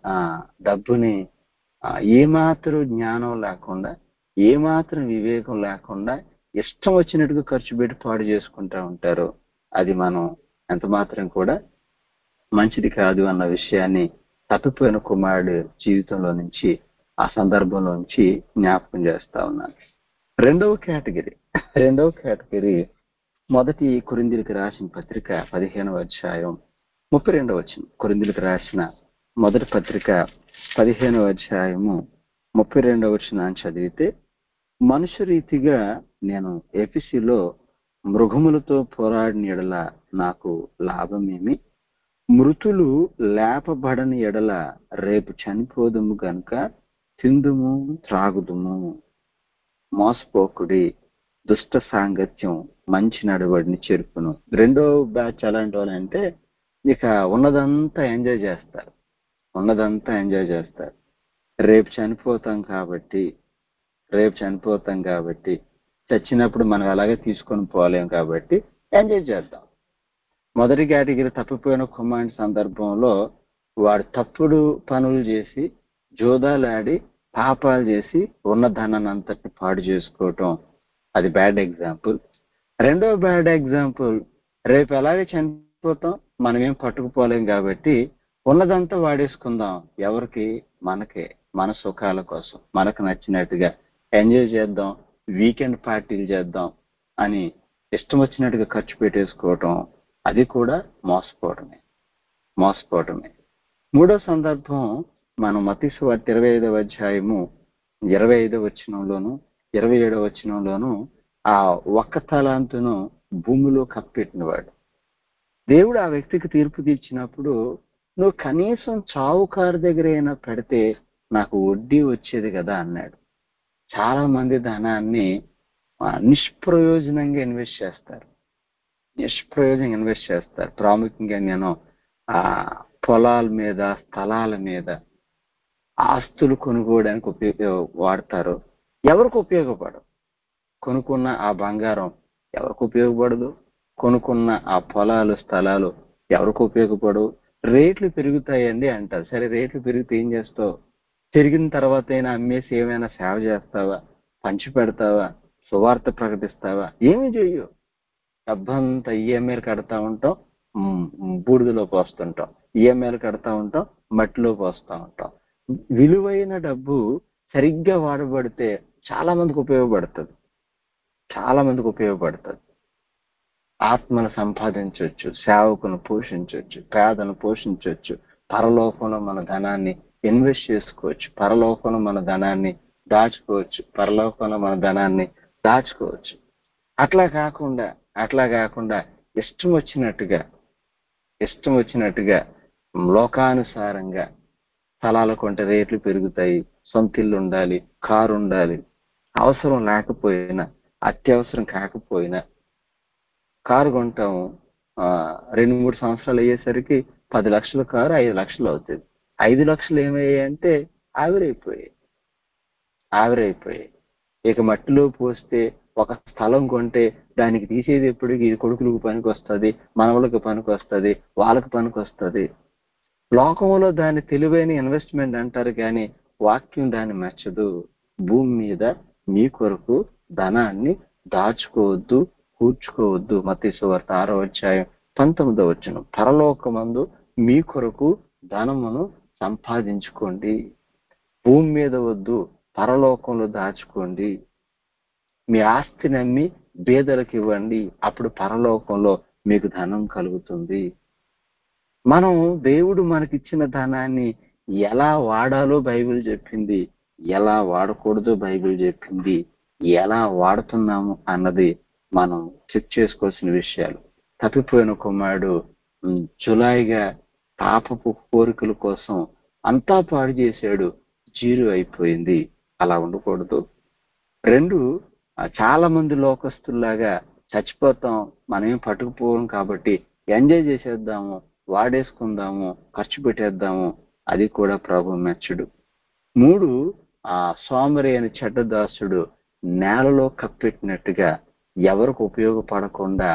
ఏమాత్రం జ్ఞానం లేకుండా, ఏమాత్రం వివేకం లేకుండా ఇష్టం వచ్చినట్టుగా ఖర్చు పెట్టి పాడు చేసుకుంటా ఉంటారు. అది మనం ఎంత మాత్రం కూడా మంచిది కాదు అన్న విషయాన్ని తప్పిపోయిన కుమారుడు జీవితంలో నుంచి, ఆ సందర్భంలో నుంచి జ్ఞాపకం చేస్తా ఉన్నాను. రెండవ కేటగిరీ మొదటి కొరింథీయులకు రాసిన పత్రిక 15వ అధ్యాయం 32వ వచనం. కొరింథీయులకు రాసిన మొదటి పత్రిక 15వ అధ్యాయము 32వ వచనాన్ని చదివితే, మనుష్య రీతిగా నేను ఎఫెసులో మృగములతో పోరాడిన ఎడల నాకు లాభమేమి? మృతులు లేపబడని ఎడల రేపు చనిపోదుము గనుక తిందుము త్రాగుదుము. మోసపోకుడి, దుష్ట సాంగత్యం మంచి నడవడిని చేర్పును. రెండో బ్యాచ్ ఎలాంటి వాళ్ళంటే ఇక ఉన్నదంతా ఎంజాయ్ చేస్తారు. రేపు చనిపోతాం కాబట్టి చచ్చినప్పుడు మనం అలాగే తీసుకొని పోలేం కాబట్టి ఎంజాయ్ చేద్దాం. మొదటి కేటగిరీ తప్పిపోయిన కుమారుని సందర్భంలో వాడు తప్పుడు పనులు చేసి జోదాలాడి పాపాలు చేసి ఉన్న ధనాన్ని అంతటిని పాడు చేసుకోవటం, అది బ్యాడ్ ఎగ్జాంపుల్. రెండో బ్యాడ్ ఎగ్జాంపుల్, రేపు ఎలాగే చనిపోతాం, మనం ఏం పట్టుకుపోలేం కాబట్టి ఉన్నదంతా వాడేసుకుందాం. ఎవరికి? మనకే, మన సుఖాల కోసం, మనకు నచ్చినట్టుగా ఎంజాయ్ చేద్దాం, వీకెండ్ పార్టీలు చేద్దాం అని ఇష్టం వచ్చినట్టుగా ఖర్చు పెట్టేసుకోవటం, అది కూడా మోసపోవటమే. మూడో సందర్భం మనం మత్తయి సువార్త 25వ అధ్యాయము 25వ వచనంలోను 27వ వచనంలోను ఆ ఒక్క తలాంతును భూమిలో కప్పెట్టినవాడు. దేవుడు ఆ వ్యక్తికి తీర్పు తీర్చినప్పుడు, నువ్వు కనీసం చావుకారు దగ్గర అయినా పెడితే నాకు వడ్డీ వచ్చేది కదా అన్నాడు. చాలా మంది ధనాన్ని నిష్ప్రయోజనంగా ఇన్వెస్ట్ చేస్తారు. ప్రాముఖ్యంగా నేను ఆ పొలాల మీద, స్థలాల మీద, ఆస్తులు కొనుక్కోవడానికి వాడతారు. ఎవరికి ఉపయోగపడదు. కొనుక్కున్న ఆ బంగారం ఎవరికి ఉపయోగపడదు. కొనుక్కున్న ఆ పొలాలు, స్థలాలు ఎవరికి ఉపయోగపడవు. రేట్లు పెరుగుతాయండి అంటారు. సరే, రేట్లు పెరిగితే ఏం చేస్తావు? పెరిగిన తర్వాత అయినా అమ్మేసి ఏమైనా సేవ చేస్తావా? పంచి పెడతావా? సువార్త ప్రకటిస్తావా? ఏమి చెయ్యు. డబ్బంతా ఈఎంఐలు కడతా ఉంటాం, బూడిదలో పోస్తుంటాం. ఈఎంఐలు కడతా ఉంటాం, మట్టిలో పోస్తా ఉంటాం. విలువైన డబ్బు సరిగ్గా వాడబడితే చాలా మందికి ఉపయోగపడుతుంది. ఆత్మను సంపాదించవచ్చు, సేవకును పోషించవచ్చు, పేదను పోషించవచ్చు, పరలోకంలో మన ధనాన్ని ఇన్వెస్ట్ చేసుకోవచ్చు, పరలోకంలో మన ధనాన్ని దాచుకోవచ్చు. అట్లా కాకుండా ఇష్టం వచ్చినట్టుగా లోకానుసారంగా స్థలాలు కొంటే రేట్లు పెరుగుతాయి, సొంత ఇల్లు ఉండాలి, కారు ఉండాలి, అవసరం లేకపోయినా, అత్యవసరం కాకపోయినా కారు కొంటాము. 2-3 సంవత్సరాలు అయ్యేసరికి 10 లక్షల కారు 5 లక్షలు అవుతుంది. 5 లక్షలు ఏమయ్యాయంటే ఆవిరైపోయాయి. ఇక మట్టిలో పోస్తే ఒక స్థలం కొంటే దానికి తీసేది ఎప్పటికి ఇది కొడుకులకు పనికి వస్తుంది, మనవలకు పనికి వస్తుంది, వాళ్ళకి పనికి వస్తుంది. లోకంలో దాన్ని తెలివైన ఇన్వెస్ట్మెంట్ అంటారు, కానీ వాక్యం దాన్ని మెచ్చదు. భూమి మీద మీ కొరకు ధనాన్ని దాచుకోవద్దు, కూర్చుకోవద్దు. మత్తయి సువార్త 6వ అధ్యాయం 19వ వచనం. పరలోకమందు మీ కొరకు ధనమును సంపాదించుకోండి. భూమి మీద వద్దు, పరలోకంలో దాచుకోండి. మీ ఆస్తిని అమ్మి బీదలకు ఇవ్వండి, అప్పుడు పరలోకంలో మీకు ధనం కలుగుతుంది. మనం దేవుడు మనకిచ్చిన ధనాన్ని ఎలా వాడాలో బైబిల్ చెప్పింది, ఎలా వాడకూడదో బైబిల్ చెప్పింది. ఎలా వాడుతున్నాము అన్నది మనం చెక్ చేసుకోవాల్సిన విషయాలు. తప్పిపోయిన కుమారుడు జులాయిగా పాపపు కోరికల కోసం అంతా పాడు చేశాడు, జీరో అయిపోయింది. అలా ఉండకూడదు. 2, చాలా మంది లోకస్తుల్లాగా చచ్చిపోతాం, మనమేం పట్టుకుపోం కాబట్టి ఎంజాయ్ చేసేద్దాము, వాడేసుకుందాము, ఖర్చు పెట్టేద్దాము, అది కూడా ప్రభు మెచ్చడు. 3, సోమరి అని చెడ్డదాసుడు నేలలో కప్పెట్టినట్టుగా ఎవరికి ఉపయోగపడకుండా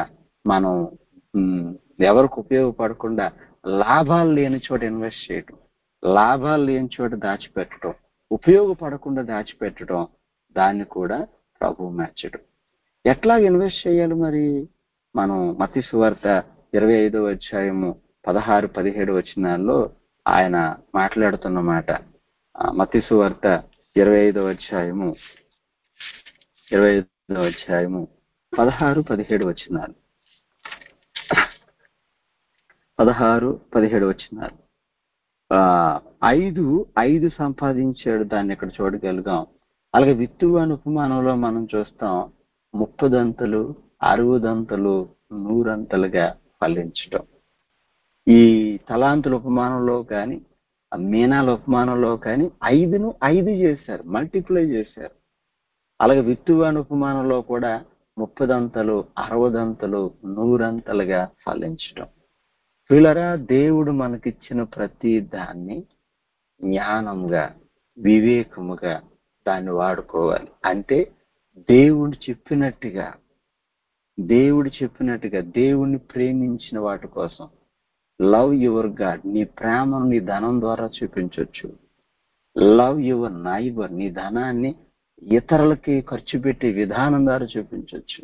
లాభాలు లేని చోట ఇన్వెస్ట్ చేయటం, లాభాలు లేని చోట దాచిపెట్టడం, ఉపయోగపడకుండా దాచిపెట్టడం, దాన్ని కూడా ప్రభు మెచ్చడు. ఎట్లా ఇన్వెస్ట్ చేయాలి మరి? మనం మత్తయి సువార్త 25వ అధ్యాయము 16-17 వచనాల్లో ఆయన మాట్లాడుతున్న మాట. మత్తయి సువార్త 25వ అధ్యాయము 16-17 వచనాలు. 16-17 వచనాలు. 5 సంపాదించాడు, దాన్ని ఇక్కడ చూడగలిగాం. అలాగే విత్తువాని ఉపమానంలో మనం చూస్తాం, 30 60 100 ఫలించటం. ఈ తలాంతుల ఉపమానంలో కానీ, మీనాల ఉపమానంలో కానీ 5ను 5 చేశారు, మల్టిప్లై చేశారు. అలాగే విత్తువాని ఉపమానంలో కూడా 30 60 100 ఫలించటం. వీళ్ళరా, దేవుడు మనకిచ్చిన ప్రతి దాన్ని జ్ఞానంగా, వివేకముగా దాన్ని వాడుకోవాలి. అంటే దేవుడు చెప్పినట్టుగా దేవుడు చెప్పినట్టుగా దేవుణ్ణి ప్రేమించిన వాటి కోసం లవ్ యువర్ గాడ్, నీ ప్రేమను నీ ధనం ద్వారా చూపించవచ్చు. లవ్ యువర్ నైబర్, నీ ధనాన్ని ఇతరులకి ఖర్చు పెట్టే విధానం ద్వారా చూపించవచ్చు.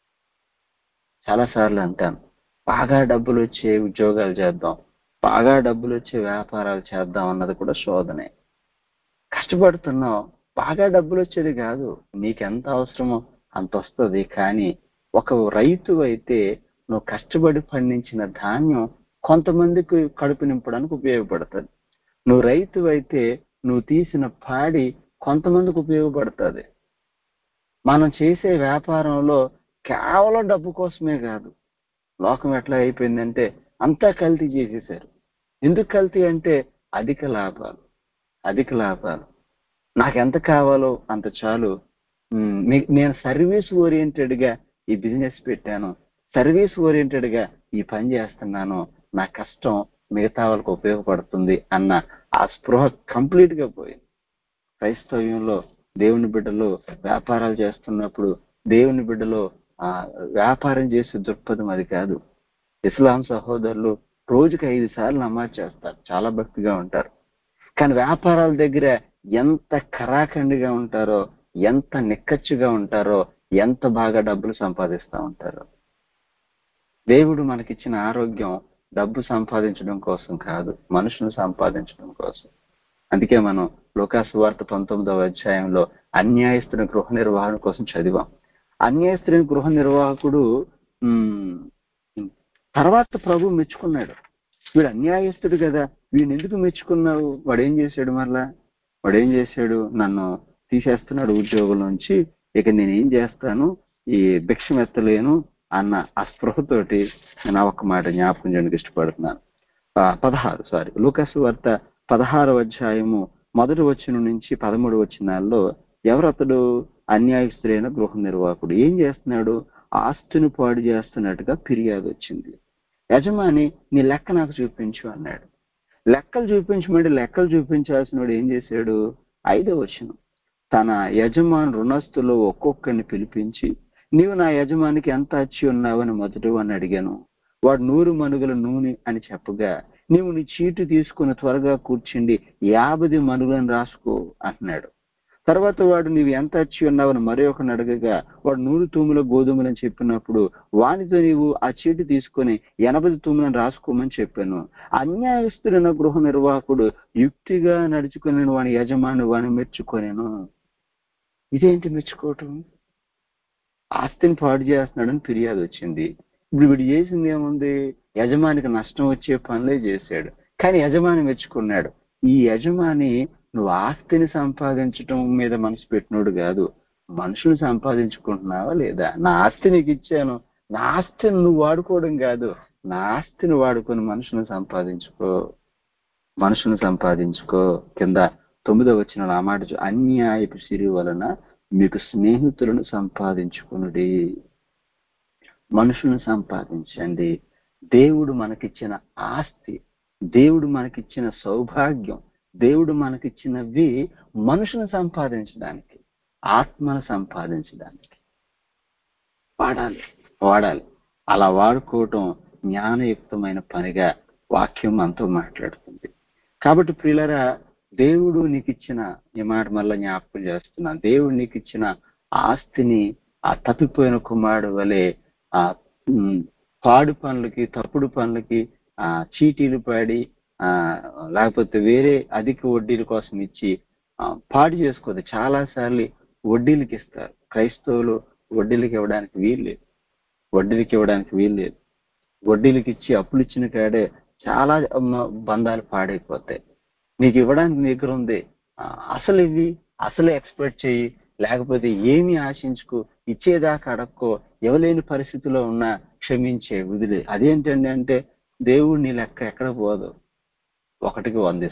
చాలాసార్లు అంటాను, బాగా డబ్బులు వచ్చే ఉద్యోగాలు చేద్దాం, బాగా డబ్బులు వచ్చే వ్యాపారాలు చేద్దాం అన్నది కూడా శోధనే. కష్టపడుతున్నావు, బాగా డబ్బులు వచ్చేది కాదు, నీకెంత అవసరమో అంత వస్తుంది. కానీ ఒక రైతు అయితే నువ్వు కష్టపడి పండించిన ధాన్యం కొంతమందికి కడుపు నింపడానికి ఉపయోగపడుతుంది. నువ్వు రైతు అయితే నువ్వు తీసిన పాడి కొంతమందికి ఉపయోగపడుతుంది. మనం చేసే వ్యాపారంలో కేవలం డబ్బు కోసమే కాదు. లోకం ఎట్లా అయిపోయిందంటే అంతా కల్తీ చేసేశారు. ఎందుకు కల్తీ అంటే అధిక లాభాలు, అధిక లాభాలు. నాకెంత కావాలో అంత చాలు. నేను సర్వీస్ ఓరియంటెడ్ గా ఈ బిజినెస్ పెట్టాను, సర్వీస్ ఓరియంటెడ్ గా ఈ పని చేస్తున్నాను, నా కష్టం మిగతా వాళ్ళకు ఉపయోగపడుతుంది అన్న ఆ స్పృహ కంప్లీట్ గా పోయింది. క్రైస్తవ్యంలో దేవుని బిడ్డలు వ్యాపారాలు చేస్తున్నప్పుడు దేవుని బిడ్డలో ఆ వ్యాపారం చేసే దృక్పథం అది కాదు. ఇస్లాం సహోదరులు రోజుకి 5 సార్లు నమాజ్ చేస్తారు, చాలా భక్తిగా ఉంటారు. కానీ వ్యాపారాల దగ్గర ఎంత కరాఖండిగా ఉంటారో, ఎంత నిక్కచ్చుగా ఉంటారో, ఎంత బాగా డబ్బులు సంపాదిస్తూ ఉంటారో. దేవుడు మనకిచ్చిన ఆరోగ్యం డబ్బు సంపాదించడం కోసం కాదు, మనుషును సంపాదించడం కోసం. అందుకే మనం లూకాసు వార్త 19వ అధ్యాయంలో అన్యాయస్తుని గృహ నిర్వహణ కోసం చదివాం. అన్యాయస్తుని గృహ నిర్వాహకుడు ఉమ్, తర్వాత ప్రభు మెచ్చుకున్నాడు. వీడు అన్యాయస్తుడు కదా, వీడిని ఎందుకు మెచ్చుకున్నావు? వాడేం చేశాడు? వాడేం చేశాడు? నన్ను తీసేస్తున్నాడు ఉద్యోగం నుంచి, ఇక నేనేం చేస్తాను, ఈ భిక్షం ఎత్తలేను అన్న ఆ స్పృహతోటి నేను ఒక్క మాట జ్ఞాపకం చేయడానికి ఇష్టపడుతున్నాను. 16 లూకాసు వార్త 16వ అధ్యాయము 1వ వచనం నుంచి 13వ వచనాల్లో ఎవరతడు? అన్యాయస్తుడైన గృహ నిర్వాహకుడు. ఏం చేస్తున్నాడు? ఆస్తిని పాడు చేస్తున్నట్టుగా ఫిర్యాదు వచ్చింది. యజమాని నీ లెక్క నాకు చూపించు అన్నాడు. లెక్కలు చూపించమంటే లెక్కలు చూపించాల్సిన వాడు ఏం చేశాడు? 5వ వచనం, తన యజమాని రుణస్తులో ఒక్కొక్కరిని పిలిపించి నీవు నా యజమానికి ఎంత అచ్చి ఉన్నావని మొదటి వాడిని అడిగాను. వాడు 100 మనుగుల నూనె అని చెప్పగా నీవు నీ చీటు తీసుకుని త్వరగా కూర్చుండి 50 మనుగులను రాసుకో అంటున్నాడు. తర్వాత వాడు నీవు ఎంత అచ్చి ఉన్నావని మరి ఒకరిని అడగగా వాడు 100 తూముల గోధుమలని చెప్పినప్పుడు వానితో నీవు ఆ చీటు తీసుకొని 80 తూములను రాసుకోమని చెప్పాను. అన్యాయస్తుడైన గృహ నిర్వాహకుడు యుక్తిగా నడుచుకుని వాని యజమాని వాని మెచ్చుకొనేను. ఇదేంటి మెచ్చుకోవటం? ఆస్తిని పాడు చేస్తున్నాడని ఫిర్యాదు వచ్చింది. ఇప్పుడు వీడు చేసింది ఏముంది? యజమానికి నష్టం వచ్చే పనులే చేశాడు, కానీ యజమాని మెచ్చుకున్నాడు. ఈ యజమాని నువ్వు ఆస్తిని సంపాదించటం మీద మనసు పెట్టినోడు కాదు, మనుషులు సంపాదించుకుంటున్నావా లేదా? నా ఆస్తి నీకు ఇచ్చాను, నా ఆస్తిని నువ్వు వాడుకోవడం కాదు, నా ఆస్తిని వాడుకొని మనుషుని సంపాదించుకో. కింద 9వ వచనంలో ఆ మాట అన్యాయపు సిరి వలన మీకు స్నేహితులను సంపాదించుకునుడి. మనుషులను సంపాదించండి. దేవుడు మనకిచ్చిన ఆస్తి, దేవుడు మనకిచ్చిన సౌభాగ్యం, దేవుడు మనకిచ్చినవి మనుషులను సంపాదించడానికి, ఆత్మను సంపాదించడానికి వాడాలి. అలా వాడుకోవటం జ్ఞానయుక్తమైన పనిగా వాక్యం మనతో మాట్లాడుతుంది. కాబట్టి ప్రియులరా, దేవుడు నీకు ఇచ్చిన, ఈ మాట మళ్ళీ జ్ఞాపకం చేస్తున్నా, దేవుడు నీకు ఇచ్చిన ఆస్తిని ఆ తప్పిపోయిన కుమారుడు వలె ఆ పాడు పనులకి, తప్పుడు పనులకి, చీటీలు పాడి లేకపోతే వేరే అధిక వడ్డీల కోసం ఇచ్చి పాడు చేసుకోదు. చాలా సార్లు వడ్డీలకి ఇస్తారు. క్రైస్తవులు వడ్డీలకి ఇవ్వడానికి వీల్లేదు. వడ్డీలకి ఇచ్చి అప్పులు ఇచ్చిన కాడే చాలా బంధాలు పాడైపోతాయి. నీకు ఇవ్వడానికి దగ్గర ఉంది, అసలు ఎక్స్పెక్ట్ చెయ్యి, లేకపోతే ఏమీ ఆశించుకో, ఇచ్చేదాకా అడక్కో, ఇవ్వలేని పరిస్థితిలో ఉన్నా క్షమించే వదిలే. అదేంటండి అంటే దేవుడు నీ లెక్క ఎక్కడ పోదు, 1కి 100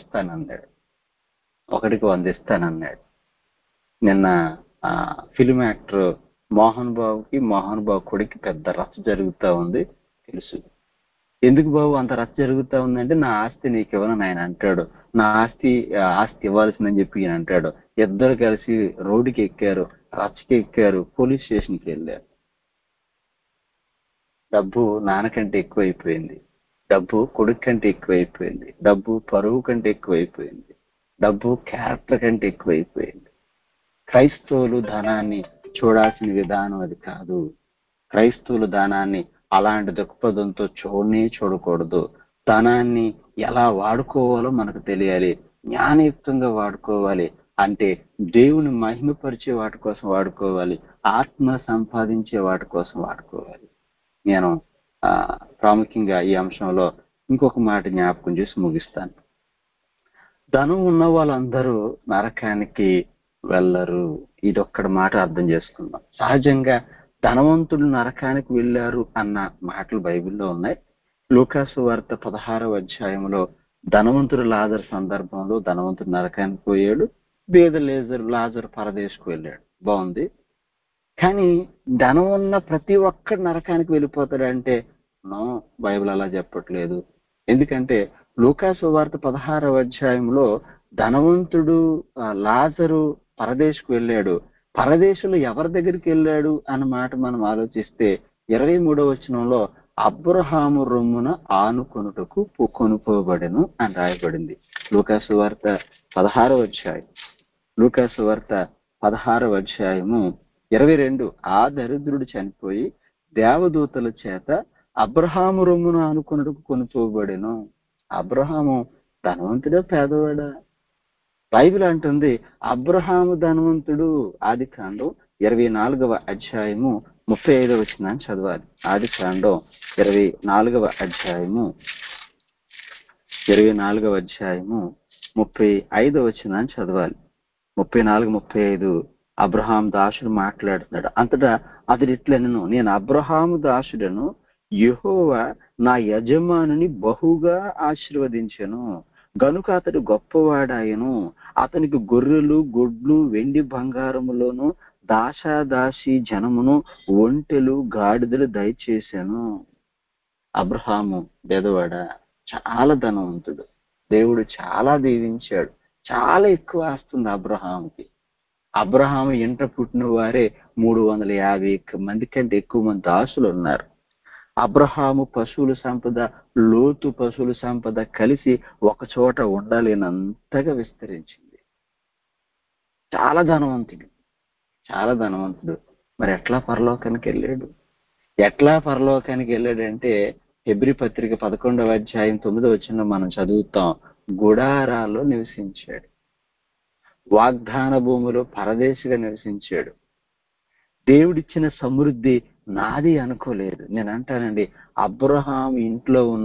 ఇస్తానన్నాడు. నిన్న ఫిల్మ్ యాక్టర్ మోహన్ బాబు కొడుకు పెద్ద రచ్చ జరుగుతూ ఉంది, తెలుసు. ఎందుకు బాబు అంత రచ్చ జరుగుతూ ఉందంటే నా ఆస్తి నీకు ఇవ్వనని ఆయన అంటాడు, నా ఆస్తి ఇవ్వాల్సిందని చెప్పి ఈయన అంటాడు. ఇద్దరు కలిసి రోడ్డుకి ఎక్కారు, రచ్చకి ఎక్కారు, పోలీస్ స్టేషన్కి వెళ్ళారు. డబ్బు నాన్నకంటే ఎక్కువైపోయింది. డబ్బు కొడుకు కంటే ఎక్కువైపోయింది. డబ్బు పరువు కంటే ఎక్కువైపోయింది. డబ్బు క్యారెక్టర్ కంటే ఎక్కువైపోయింది. క్రైస్తవులు ధనాన్ని చూడాల్సిన విధానం అది కాదు. క్రైస్తవులు ధనాన్ని అలాంటి దృక్పథంతో చూడకూడదు. ధనాన్ని ఎలా వాడుకోవాలో మనకు తెలియాలి. జ్ఞానయుక్తంగా వాడుకోవాలి. అంటే దేవుని మహిమపరిచే వాటి కోసం వాడుకోవాలి. ఆత్మ సంపాదించే వాటి కోసం వాడుకోవాలి. నేను ఆ, ప్రాముఖ్యంగా ఈ అంశంలో ఇంకొక మాట జ్ఞాపకం చేసి ముగిస్తాను. ధనం ఉన్న వాళ్ళందరూ నరకానికి వెళ్ళరు. ఇదొక్కడి మాట అర్థం చేసుకుందాం. సహజంగా ధనవంతులు నరకానికి వెళ్ళారు అన్న మాటలు బైబిల్లో ఉన్నాయి. లూకాసు వార్త 16వ అధ్యాయంలో ధనవంతుడు లాజరు సందర్భంలో ధనవంతుడు నరకానికి పోయాడు, బీద లాజరు పరదేశకు వెళ్ళాడు. బాగుంది. కానీ ధనం ఉన్న ప్రతి ఒక్కడు నరకానికి వెళ్ళిపోతాడంటే నో, బైబిల్ అలా చెప్పట్లేదు. ఎందుకంటే లూకాసు వార్త 16వ అధ్యాయంలో ధనవంతుడు లాజరు పరదేశకు వెళ్ళాడు. పరదేశంలో ఎవరి దగ్గరికి వెళ్ళాడు అన్న మాట మనం ఆలోచిస్తే 23వ వచనంలో అబ్రహాము రొమ్మున ఆనుకొనుటకు కొనుక్కోబడెను అని రాయబడింది. లూకాసు వార్త 16వ అధ్యాయం లూకాసు వార్త 16వ అధ్యాయము 22. ఆ దరిద్రుడు చనిపోయి దేవదూతల చేత అబ్రహాము రొమ్మును ఆనుకొనుటకు కొనుక్కోబడెను. అబ్రహాము ధనవంతుడా పేదవాడా? బైబిల్ అంటుంది అబ్రహాము ధనవంతుడు. ఆది కాండం 24వ అధ్యాయము 35వ వచనాన్ని చదవాలి. ఆది కాండం 24వ అధ్యాయము 35వ వచనాన్ని చదవాలి. 34-35 అబ్రహాం దాసుడు మాట్లాడుతున్నాడు. అంతటా అతడు ఇట్లనెను, నేను అబ్రహాము దాసుడను, యెహోవా నా యజమానుని బహుగా ఆశీర్వదించెను గనుక అతడు గొప్పవాడాయను. అతనికి గొర్రెలు గొడ్లు వెండి బంగారములోను దాసాదాసి జనమును ఒంటెలు గాడిదలు దయచేశాను. అబ్రహాము బెదవాడా? చాలా ధనవంతుడు. దేవుడు చాలా దీవించాడు. చాలా ఎక్కువ ఆస్తుంది అబ్రహాముకి. అబ్రహాము ఇంట పుట్టిన వారే 350 మంది కంటే ఎక్కువ మంది దాసులు ఉన్నారు. అబ్రహాము పశువుల సంపద, లోతు పశువుల సంపద కలిసి ఒక చోట ఉండలేనంతగా విస్తరించింది. చాలా ధనవంతుడు, చాలా ధనవంతుడు. మరి ఎట్లా పరలోకానికి వెళ్ళాడంటే హెబ్రీ పత్రిక 11వ అధ్యాయం 9వ వచనంలో మనం చదువుతాం, గుడారాల్లో నివసించాడు. వాగ్దాన భూమిలో పరదేశిగా నివసించాడు. దేవుడిచ్చిన సమృద్ధి నాది అనుకోలేదు. నేను అంటానండి, అబ్రహాము ఇంట్లో ఉన్న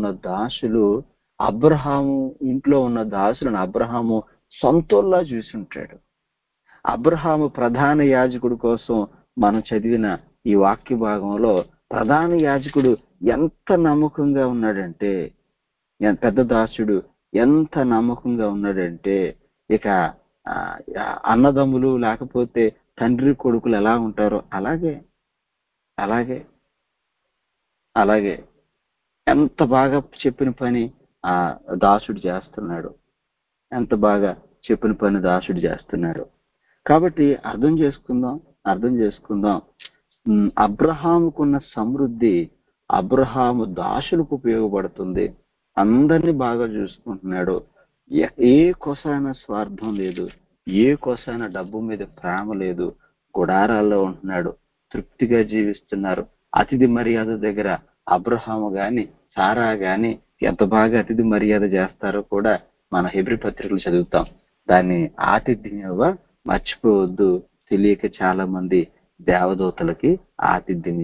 దాసులను అబ్రహాము సొంతోల్లా చూసుంటాడు. అబ్రహాము ప్రధాన యాజకుడు కోసం మనం చదివిన ఈ వాక్య భాగంలో ప్రధాన యాజకుడు ఎంత నమ్మకంగా ఉన్నాడంటే, పెద్ద దాసుడు ఎంత నమ్మకంగా ఉన్నాడంటే, ఇక అన్నదమ్ములు లేకపోతే తండ్రి కొడుకులు ఎలా ఉంటారో అలాగే అలాగే అలాగే ఎంత బాగా చెప్పిన పని ఆ దాసుడు చేస్తున్నాడు. ఎంత బాగా చెప్పిన పని దాసుడు చేస్తున్నాడు. కాబట్టి అర్థం చేసుకుందాం. అబ్రహాముకున్న సమృద్ధి అబ్రహాము దాసులకు ఉపయోగపడుతుంది. అందరినీ బాగా చూసుకుంటున్నాడు. ఏ కొసైన స్వార్థం లేదు, ఏ కొసైన డబ్బు మీద ప్రేమ లేదు. గుడారాల్లో ఉంటున్నాడు, తృప్తిగా జీవిస్తున్నారు. అతిథి మర్యాద దగ్గర అబ్రహాము గాని సారా గాని ఎంత బాగా అతిథి మర్యాద చేస్తారో కూడా మన హెబ్రీ పత్రికలు చదువుతాం. దాన్ని ఆతిథ్యం మర్చిపోవద్దు. తెలియక చాలా మంది దేవదూతలకి ఆతిథ్యం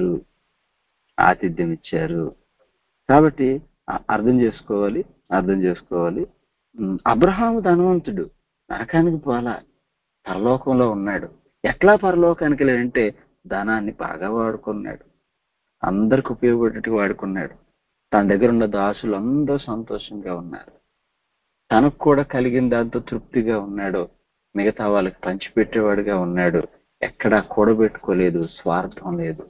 ఇచ్చారు. కాబట్టి అర్థం చేసుకోవాలి. అబ్రహాము ధనవంతుడు, నరకానికి పోలా, పరలోకంలో ఉన్నాడు. ఎట్లా పరలోకానికి వెళ్ళాడంటే ధనాన్ని బాగా వాడుకున్నాడు, అందరికి ఉపయోగపడేట్టు వాడుకున్నాడు. తన దగ్గర ఉన్న దాసులు అందరూ సంతోషంగా ఉన్నారు. తనకు కూడా కలిగిన దాంతో తృప్తిగా ఉన్నాడు. మిగతా వాళ్ళకి పంచిపెట్టేవాడుగా ఉన్నాడు. ఎక్కడా కూడబెట్టుకోలేదు. స్వార్థం లేదు.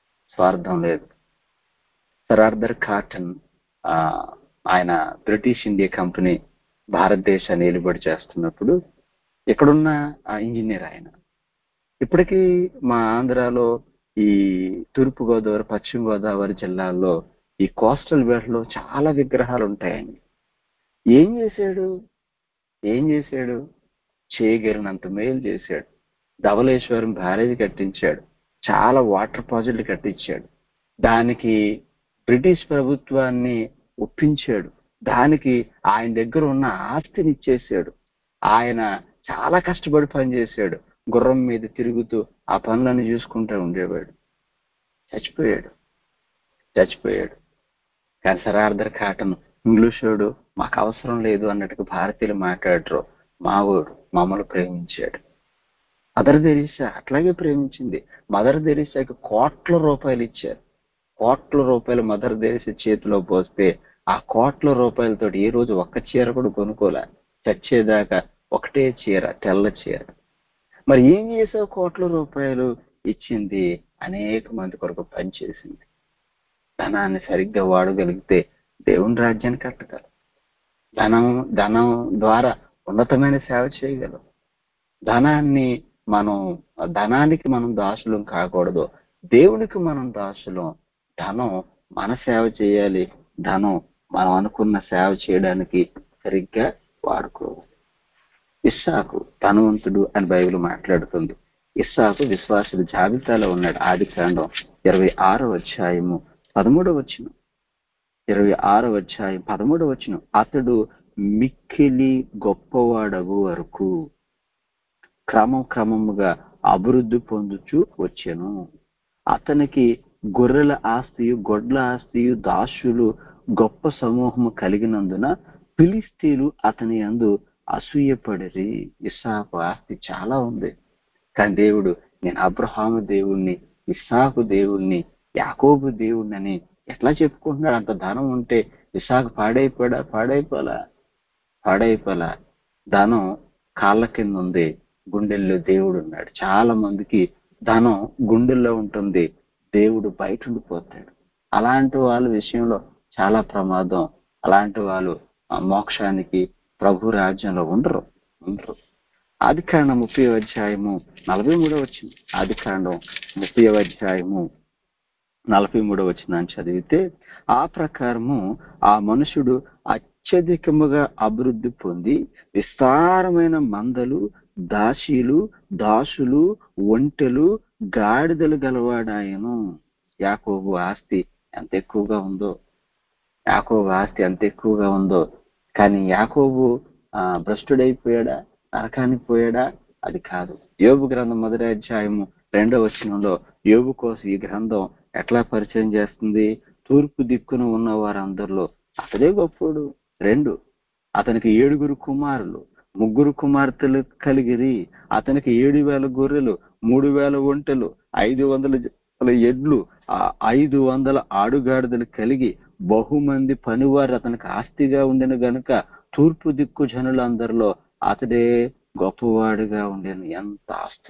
సర్ ఆర్థర్ కాటన్ ఆయన బ్రిటిష్ ఇండియా కంపెనీ భారతదేశాన్ని ఏలుబడి చేస్తున్నప్పుడు ఇక్కడున్న ఇంజనీర్ ఆయన. ఇప్పటికీ మా ఆంధ్రాలో ఈ తూర్పు గోదావరి, పశ్చిమ గోదావరి జిల్లాల్లో ఈ కోస్టల్ బెల్ట్ లో చాలా విగ్రహాలు ఉంటాయండి. ఏం చేశాడు? ఏం చేశాడు? చేయగలిగినంత మేలు చేశాడు. ధవళేశ్వరం బ్యారేజ్ కట్టించాడు. చాలా వాటర్ ప్రాజెక్టులు కట్టించాడు. దానికి బ్రిటిష్ ప్రభుత్వాన్ని ఒప్పించాడు. దానికి ఆయన దగ్గర ఉన్న ఆస్తిని ఇచ్చేసాడు. ఆయన చాలా కష్టపడి పనిచేశాడు. గుర్రం మీద తిరుగుతూ ఆ పనులను చూసుకుంటూ ఉండేవాడు. చచ్చిపోయాడు. చచ్చిపోయాడు. కానీ సర్ ఆర్థర్ కాటన్ ఇంగ్లీషోడు మాకు అవసరం లేదు అన్నట్టుగా భారతీయులు మాట్లాడరు. మావోడు మమ్మల్ని ప్రేమించాడు. మదర్ తెరీసా అట్లాగే ప్రేమించింది. మదర్ తెరీసాకి కోట్ల రూపాయలు ఇచ్చారు. కోట్ల రూపాయలు మదర్ తెరీసా చేతిలో పోస్తే ఆ కోట్ల రూపాయలతో ఏ రోజు ఒక్క చీర కూడా కొనుక్కోలే. చచ్చేదాకా ఒకటే చీర, తెల్ల చీర. మరి ఏం చేసావు? కోట్ల రూపాయలు ఇచ్చింది అనేక మంది కొరకు పనిచేసింది. ధనాన్ని సరిగ్గా వాడగలిగితే దేవుని రాజ్యాన్ని కట్టగలం. ధనం ధనం ద్వారా ఉన్నతమైన సేవ చేయగలం. ధనాన్ని మనం ధనానికి మనం దాసులం కాకూడదు. దేవునికి మనం దాసులం. ధనం మన సేవ చేయాలి. ధనం మనం అనుకున్న సేవ చేయడానికి సరిగ్గా వాడుకోవాలి. ఇస్సాకు ధనవంతుడు అని బైబిల్ మాట్లాడుతుంది. ఇస్సాకు విశ్వాసుల జాబితాలో ఉన్నాడు. ఆదికాండం 26వ అధ్యాయము 13వ వచనం. 26వ అధ్యాయం 13వ వచనం. అతడు మిక్కిలి గొప్పవాడగు వరకు క్రమముగా అభివృద్ధి పొందుచు వచ్చెను. అతనికి గొర్రెల ఆస్తియు, గొడ్ల ఆస్తియు, దాసులు గొప్ప సమూహము కలిగినందున ఫిలిస్తీన్లు అతని యందు అసూయపడిరి. ఇస్సాకు ఆస్తి చాలా ఉంది. కానీ దేవుడు, నేను అబ్రహాము దేవుణ్ణి, ఇస్సాకు దేవుణ్ణి, యాకోబు దేవుణ్ణి అని ఎట్లా చెప్పుకుంటున్నాడు? అంత ధనం ఉంటే ఇస్సాకు పాడైపోలా. ధనం కాళ్ళ కింద ఉంది, గుండెల్లో దేవుడు ఉన్నాడు. చాలా మందికి ధనం గుండెల్లో ఉంటుంది, దేవుడు బయట ఉండిపోతాడు. అలాంటి వాళ్ళ విషయంలో చాలా ప్రమాదం. అలాంటి వాళ్ళు మోక్షానికి, ప్రభు రాజ్యంలో ఉండరు. ఆదికాండం 30వ అధ్యాయము 43వ వచనం. ఆదికాండం 30వ అధ్యాయము 43వ వచనాన్ని చదివితే, ఆ ప్రకారము ఆ మనుషుడు అత్యధికముగా అభివృద్ధి పొంది విస్తారమైన మందలు, దాసీలు, దాసులు, ఒంటెలు, గాడిదలు గలవాడాయను. యాకోబు ఆస్తి ఎంత ఎక్కువగా ఉందో కానీ యాకోబు భ్రష్టుడైపోయాడా? నరకానికి పోయాడా? అది కాదు. యోబు గ్రంథం 1వ అధ్యాయము 2వ వచనంలో యోబు కోసం ఈ గ్రంథం ఎట్లా పరిచయం చేస్తుంది? తూర్పు దిక్కున ఉన్న వారందరిలో అతడే గొప్పోడు. 2, అతనికి 7 కుమారులు, 3 కుమార్తెలు కలిగిరి. అతనికి 7,000 గొర్రెలు, 3,000 ఒంటెలు, 500 ఎడ్లు, 500 ఆడుగాడిదలు కలిగి బహుమంది పనివారు అతనికి ఆస్తిగా ఉండెను గనుక తూర్పు దిక్కు జనులందరిలో అతడే గొప్పవాడుగా ఉండెను. ఎంత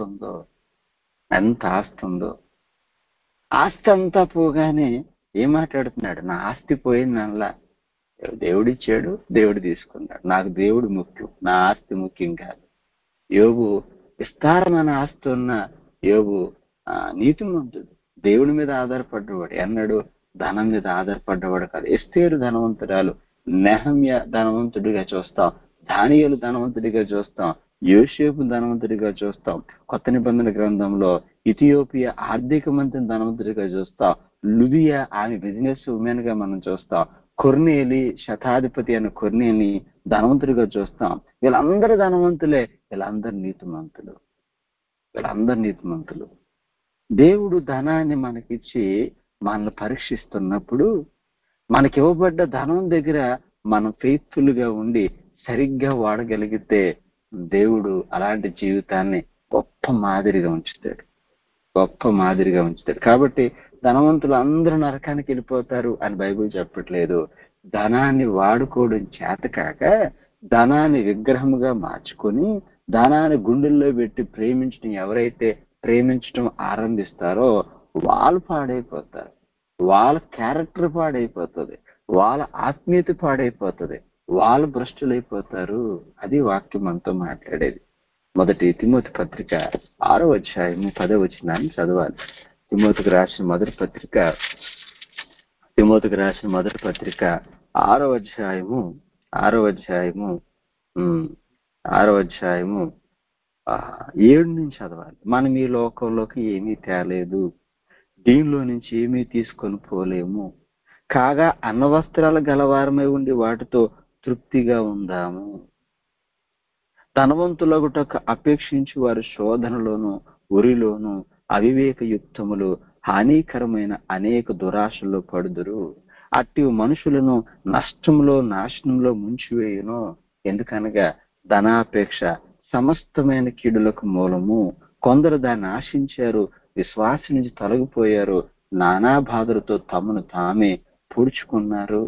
ఆస్తుందో. ఆస్తి అంతా పోగానే ఏం మాట్లాడుతున్నాడు? నా ఆస్తి పోయిందనలా. దేవుడిచ్చాడు, దేవుడు తీసుకున్నాడు. నాకు దేవుడు ముఖ్యం, నా ఆస్తి ముఖ్యం కాదు. యోబు విస్తారమైన ఆస్తి ఉన్న యోబు నీతిమంతుడు, దేవుడి మీద ఆధారపడ్డవాడు. ఎన్నడూ ధనం మీద ఆధారపడ్డవాడు కాదు. ఎస్తేరు ధనవంతురాలు, నెహమ్య ధనవంతుడిగా చూస్తాం, దానియేలు ధనవంతుడిగా చూస్తాం, యోసేపు ధనవంతుడిగా చూస్తాం. కొత్త నిబంధన గ్రంథంలో ఇథియోపియా ఆర్థిక మంత్రిని ధనవంతుడిగా చూస్తాం. లుదియా ఆమె బిజినెస్ ఉమెన్ గా మనం చూస్తాం. కొర్నేలి, శతాధిపతి అయిన కొర్నేలి ధనవంతుడిగా చూస్తాం. వీళ్ళందరూ ధనవంతులే. వీళ్ళందరూ నీతిమంతులు. దేవుడు ధనాన్ని మనకిచ్చి మనల్ని పరీక్షిస్తున్నప్పుడు మనకి ఇవ్వబడ్డ ధనం దగ్గర మనం ఫెయిత్ఫుల్ గా ఉండి సరిగ్గా వాడగలిగితే దేవుడు అలాంటి జీవితాన్ని గొప్ప మాదిరిగా ఉంచుతాడు. కాబట్టి ధనవంతులు అందరూ నరకానికి వెళ్ళిపోతారు అని బైబిల్ చెప్పట్లేదు. ధనాన్ని వాడుకోవడం చేతకాక ధనాన్ని విగ్రహముగా మార్చుకొని ధనాన్ని గుండెల్లో పెట్టి ఎవరైతే ప్రేమించడం ఆరంభిస్తారో వాళ్ళు పాడైపోతారు. వాళ్ళ క్యారెక్టర్ పాడైపోతుంది, వాళ్ళ ఆత్మీయత పాడైపోతుంది, వాళ్ళు భ్రష్టులైపోతారు. అది వాక్యం మనతో మాట్లాడేది. 1 తిమోతి పత్రిక 6వ అధ్యాయము 10వ వచనాన్ని చదవాలి. తిమోతికి రాసిన మొదటి పత్రిక తిమోతికి రాసిన మొదటి పత్రిక 6వ అధ్యాయము 6వ అధ్యాయము ఉమ్, 6వ అధ్యాయము 7 నుంచి చదవాలి. మనం ఈ లోకంలోకి ఏమీ తేలేదు, దీనిలో నుంచి ఏమీ తీసుకొని పోలేము, కాగా అన్నవస్త్రాలు గలవారమై ఉండి వాటితో తృప్తిగా ఉందాము. ధనవంతులగుటకు అపేక్షించి వారి శోధనలోను ఉరిలోను అవివేక యుక్తములు హానికరమైన అనేక దురాశల్లో పడుదురు. అట్టి మనుషులను నష్టంలో నాశనంలో ముంచివేయును. ఎందుకనగా ధనాపేక్ష సమస్తమైన కీడులకు మూలము. కొందరు దాన్ని ఆశించారు, విశ్వాసం నుంచి తొలగిపోయారు, నానా బాధలతో తమను తామే పూడ్చుకున్నారు.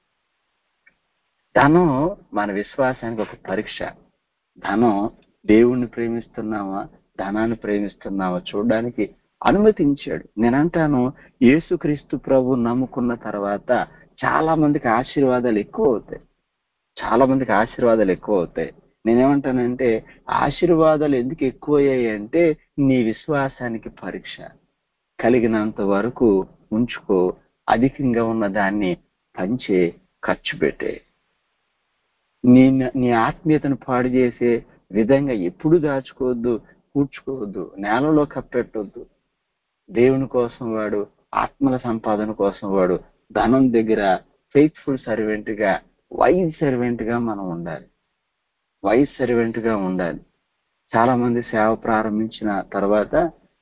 ధనం మన విశ్వాసానికి ఒక పరీక్ష. ధనం దేవుణ్ణి ప్రేమిస్తున్నావా, ధనాన్ని ప్రేమిస్తున్నావా చూడడానికి అనుమతించాడు. నేనంటాను, యేసుక్రీస్తు ప్రభు నమ్ముకున్న తర్వాత చాలా మందికి ఆశీర్వాదాలు ఎక్కువ అవుతాయి. చాలా మందికి ఆశీర్వాదాలు ఎక్కువ అవుతాయి. నేనేమంటానంటే, ఆశీర్వాదాలు ఎందుకు ఎక్కువయ్యాయి అంటే నీ విశ్వాసానికి పరీక్ష. కలిగినంత వరకు ఉంచుకో, అధికంగా ఉన్న దాన్ని పంచే, ఖర్చు పెట్టే. నీ నీ ఆత్మీయతను పాడు చేసే విధంగా ఎప్పుడు దాచుకోవద్దు, కూర్చుకోవద్దు, నేలలో కప్పెట్టొద్దు. దేవుని కోసం వాడు, ఆత్మల సంపాదన కోసం వాడు ధనం దగ్గర ఫెయిత్ఫుల్ సర్వెంట్ గా, వైజ్ సర్వెంట్ గా మనం ఉండాలి. వైజ్ సర్వెంట్ గా ఉండాలి. చాలా మంది సేవ ప్రారంభించిన తర్వాత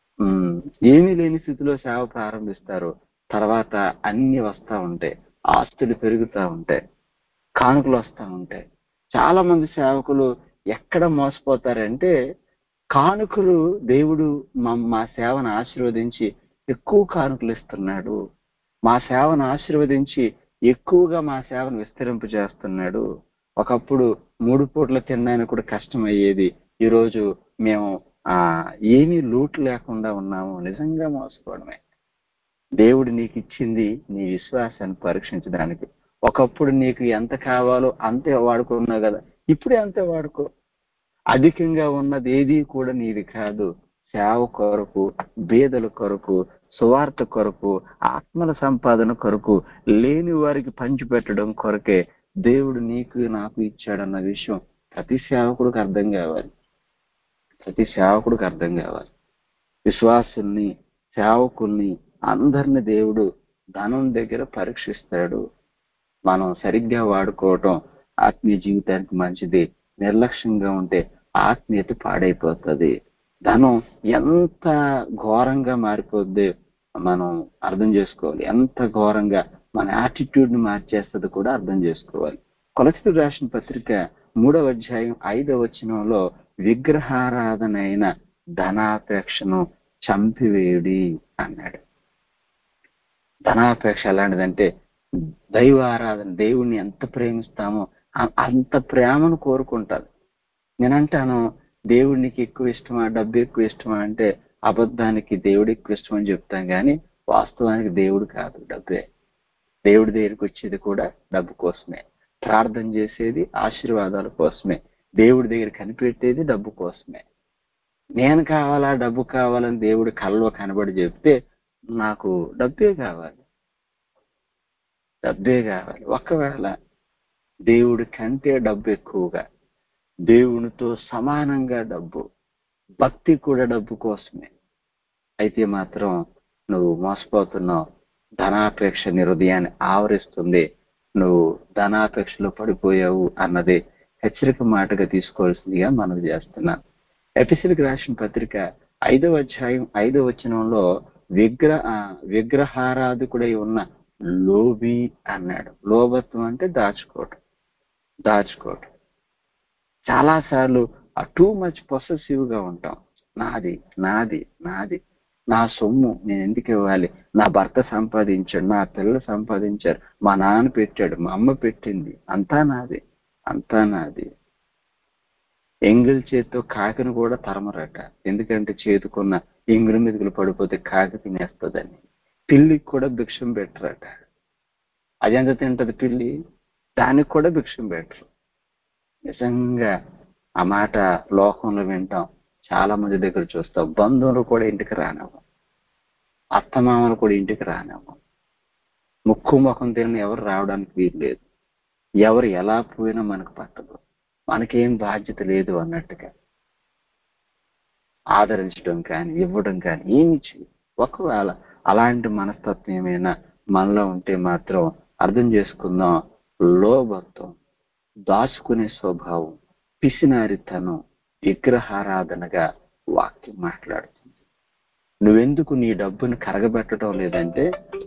ఏమీ లేని స్థితిలో సేవ ప్రారంభిస్తారు. తర్వాత అన్ని వస్తా ఉంటాయి, ఆస్తులు పెరుగుతూ ఉంటాయి, కానుకలు వస్తూ ఉంటాయి. చాలా మంది సేవకులు ఎక్కడ మోసపోతారంటే, కానుకలు దేవుడు మా సేవను ఆశీర్వదించి ఎక్కువ కానుకలు ఇస్తున్నాడు, మా సేవను ఆశీర్వదించి ఎక్కువగా మా సేవను విస్తరింపు చేస్తున్నాడు. ఒకప్పుడు 3 పూట్ల తినడానికి కూడా కష్టం అయ్యేది, ఈరోజు మేము ఏమీ లోటు లేకుండా ఉన్నాము. నిజంగా మోసపోవడమే. దేవుడు నీకు ఇచ్చింది నీ విశ్వాసాన్ని పరీక్షించడానికి. ఒకప్పుడు నీకు ఎంత కావాలో అంతే వాడుకున్నావు కదా, ఇప్పుడే అంతే వాడుకో. అధికంగా ఉన్నది ఏది కూడా నీది కాదు. సేవ కొరకు, బీదల కొరకు, సువార్త కొరకు, ఆత్మల సంపాదన కొరకు, లేని వారికి పంచిపెట్టడం కొరకే దేవుడు నీకు నాకు ఇచ్చాడన్న విషయం ప్రతి సేవకుడికి అర్థం కావాలి. ప్రతి సేవకుడికి అర్థం కావాలి. విశ్వాసుల్ని, సేవకుల్ని అందరిని దేవుడు ధనం దగ్గర పరీక్షిస్తాడు. మనం సరిగ్గా వాడుకోవటం ఆత్మీయ జీవితానికి మంచిది. నిర్లక్ష్యంగా ఉంటే ఆత్మీయత పాడైపోతుంది. ధనం ఎంత ఘోరంగా మారిపోద్ది మనం అర్థం చేసుకోవాలి. ఎంత ఘోరంగా మన యాటిట్యూడ్ ని మార్చేస్తుంది కూడా అర్థం చేసుకోవాలి. కొలసీయులకు రాసిన పత్రిక 3వ అధ్యాయం 5వ వచనంలో విగ్రహారాధన అయిన ధనాపేక్షను చంపివేయుడి అన్నాడు. ధనాపేక్ష ఎలాంటిదంటే, దైవ ఆరాధన, దేవుణ్ణి ఎంత ప్రేమిస్తామో అంత ప్రేమను కోరుకుంటారు. నేనంటాను, దేవుడికి ఎక్కువ ఇష్టమా, డబ్బు ఎక్కువ ఇష్టమా అంటే అబద్ధానికి దేవుడు ఎక్కువ ఇష్టం అని చెప్తాం, కానీ వాస్తవానికి దేవుడు కాదు, డబ్బే. దేవుడి దగ్గరికి వచ్చేది కూడా డబ్బు కోసమే, ప్రార్థన చేసేది ఆశీర్వాదాల కోసమే, దేవుడి దగ్గర కనిపెట్టేది డబ్బు కోసమే. నేను కావాలా, డబ్బు కావాలని దేవుడు కళ్ళలో కనబడి చెప్తే నాకు డబ్బే కావాలి, డబ్బే కావాలి. ఒకవేళ దేవుడి కంటే డబ్బు ఎక్కువగా, దేవునితో సమానంగా డబ్బు, భక్తి కూడా డబ్బు కోసమే అయితే మాత్రం నువ్వు మోసపోతున్నావు. ధనాపేక్ష నీ హృదయాన్ని ఆవరిస్తుంది. నువ్వు ధనాపేక్షలో పడిపోయావు అన్నది హెచ్చరిక మాటగా తీసుకోవాల్సిందిగా మనం చేస్తున్నాం. ఎఫెసీయులకు రాసిన పత్రిక 5వ అధ్యాయం 5వ వచనంలో విగ్రహారాధకుడై ఉన్న లోబి అన్నాడు. లోభత్వం అంటే దాచుకోవటం. దాచుకోవటం చాలాసార్లు టూ మచ్ పొసెసివ్ గా ఉంటాం. నాది నాది నాది, నా సొమ్ము నేను ఎందుకు ఇవ్వాలి, నా భర్త సంపాదించాడు, నా పిల్లలు సంపాదించారు, మా నాన్న పెట్టాడు, మా అమ్మ పెట్టింది, అంతా నాది, అంతా నాది. ఎంగిల్ చేతితో కాకిని కూడా తరమరట, ఎందుకంటే చేతుకున్న ఎంగిలి మెతుకులు పడిపోతే కాకి తినేస్తుందని. పిల్లికి కూడా భిక్షం పెట్టరట. అదెంత తింటది పిల్లి, దానికి కూడా భిక్షం పెట్టరు. నిజంగా ఆ మాట లోకంలో వింటాం, చాలా మంది దగ్గర చూస్తాం. బంధువులు కూడా ఇంటికి రానివ్వం. అత్తమామలు కూడా ఇంటికి రానివ్వం. ముక్కు ముఖం తిరిగిన ఎవరు రావడానికి వీలు లేదు. ఎవరు ఎలా పోయినా మనకు పట్టదు. మనకేం బాధ్యత లేదు అన్నట్టుగా ఆదరించడం కానీ ఇవ్వడం కానీ ఏమి చేయదు. ఒకవేళ అలాంటి మనస్తత్వం ఏమైనా మనలో ఉంటే మాత్రం అర్థం చేసుకుందాం, లోభత్వం, దాచుకునే స్వభావం, పిసినారితనం, విగ్రహారాధనగా వాక్యం మాట్లాడుతుంది. నువ్వెందుకు నీ డబ్బును కరగబెట్టడం లేదంటే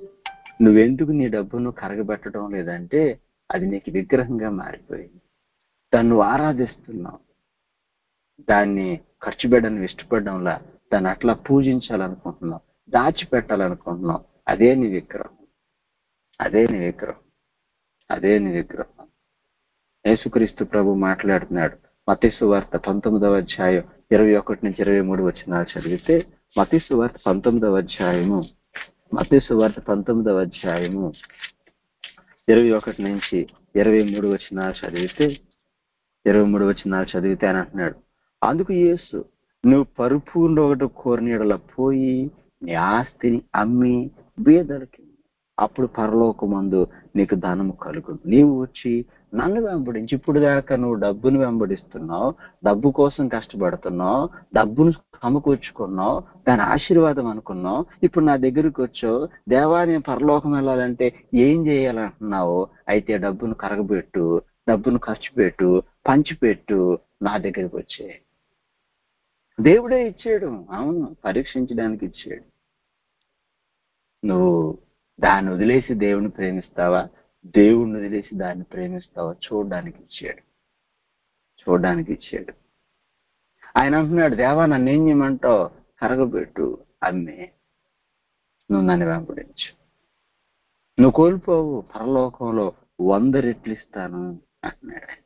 అది నీకు విగ్రహంగా మారిపోయింది. దాన్ని నువ్వు ఆరాధిస్తున్నావు. దాన్ని ఖర్చు పెట్టడానికి ఇష్టపడడంలా దాన్ని అట్లా పూజించాలనుకుంటున్నావు, దాచిపెట్టాలనుకుంటున్నావు. అదే నీ విగ్రహం. అదే నీ విగ్రహం. అదే నీ విగ్రహం. యేసుక్రీస్తు ప్రభు మాట్లాడుతున్నాడు. మత్తయి సువార్త 19వ అధ్యాయం 21 నుంచి 23 వచనాలు చదివితే, మత్తయి సువార్త 19వ అధ్యాయము 21 నుంచి 23 వచనాలు చదివితే అని అంటున్నాడు. అందుకు యేసు, నువ్వు పరిపూర్ణ ఒకటి కోరిన యెడల పోయి నీ ఆస్తిని అమ్మి బీదలకి, అప్పుడు పరలోకమందు నీకు ధనము కలుగును. నీవు వచ్చి నన్ను వెంబడించి. ఇప్పుడు దాకా నువ్వు డబ్బును వెంబడిస్తున్నావు, డబ్బు కోసం కష్టపడుతున్నావు, డబ్బును సమకూర్చుకున్నావు, దాని ఆశీర్వాదం అనుకున్నావు. ఇప్పుడు నా దగ్గరికి వచ్చావు, దేవా నేను పరలోకం వెళ్ళాలంటే ఏం చేయాలంటున్నావు? అయితే డబ్బును కరగబెట్టు, డబ్బును ఖర్చు పెట్టు, పంచిపెట్టు, నా దగ్గరికి వచ్చే. దేవుడే ఇచ్చాడు. అవును, పరీక్షించడానికి ఇచ్చాడు. నువ్వు దాన్ని వదిలేసి దేవుని ప్రేమిస్తావా, దేవుణ్ణి వదిలేసి దాన్ని ప్రేమిస్తావా చూడడానికి ఇచ్చాడు. ఆయన అంటున్నాడు, దేవా నన్ను ఏం చేయమంటావు? కరగబెట్టు, అమ్మే, నువ్వు నన్ను వెంబడించు. నువ్వు కోల్పోవు, పరలోకంలో 100 రెట్లు ఇస్తాను అంటున్నాడు ఆయన.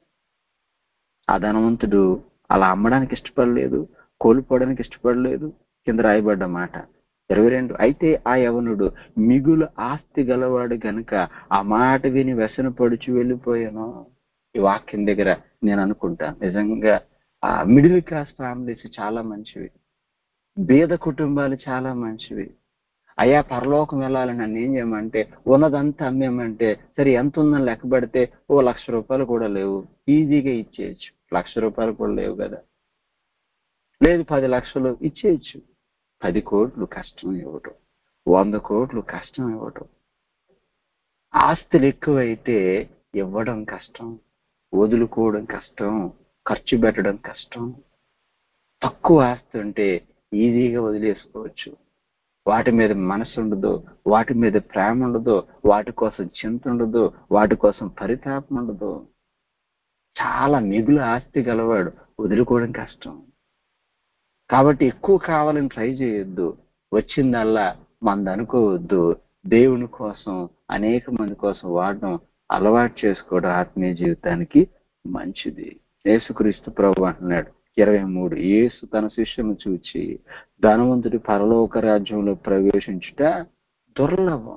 ఆ ధనవంతుడు అలా అమ్మడానికి ఇష్టపడలేదు, కోల్పోవడానికి ఇష్టపడలేదు. కింద రాయబడ్డ మాట 22, అయితే ఆ యవనుడు మిగులు ఆస్తి గలవాడు గనుక ఆ మాట విని వ్యసనపడుచు వెళ్ళిపోయాను. ఈ వాక్యం దగ్గర నేను అనుకుంటాను, నిజంగా ఆ మిడిల్ క్లాస్ ఫ్యామిలీస్ చాలా మంచివి, బీద కుటుంబాలు చాలా మంచివి. అయ్యా పరలోకం వెళ్ళాలని నన్ను ఏం చేయమంటే ఉన్నదంతా అమ్మేమంటే, సరే ఎంత ఉందని లెక్క పెడితే ₹1,00,000 కూడా లేవు, ఈజీగా ఇచ్చేయచ్చు. ₹1,00,000 కూడా లేవు కదా, లేదు 10 లక్షలు ఇచ్చేయచ్చు. 10 కోట్లు కష్టం ఇవ్వటం, 100 కోట్లు కష్టం ఇవ్వటం. ఆస్తులు ఎక్కువైతే ఇవ్వడం కష్టం, వదులుకోవడం కష్టం, ఖర్చు పెట్టడం కష్టం. తక్కువ ఆస్తి ఉంటే ఈజీగా వదిలేసుకోవచ్చు. వాటి మీద మనసు ఉండదు, వాటి మీద ప్రేమ ఉండదు, వాటి కోసం చింత ఉండదు, వాటి కోసం పరితాపం ఉండదు. చాలా మిగులు ఆస్తి గలవాడు వదులుకోవడం కష్టం. కాబట్టి ఎక్కువ కావాలని ట్రై చేయొద్దు, వచ్చిందల్లా మంది అనుకోవద్దు. దేవుని కోసం, అనేక మంది కోసం వాడడం అలవాటు చేసుకోవడం ఆత్మీయ జీవితానికి మంచిది. యేసుక్రీస్తు ప్రభు అంటున్నాడు 23, యేసు తన శిష్యులను చూచి, ధనవంతుడి పరలోక రాజ్యంలో ప్రవేశించుట దుర్లభం.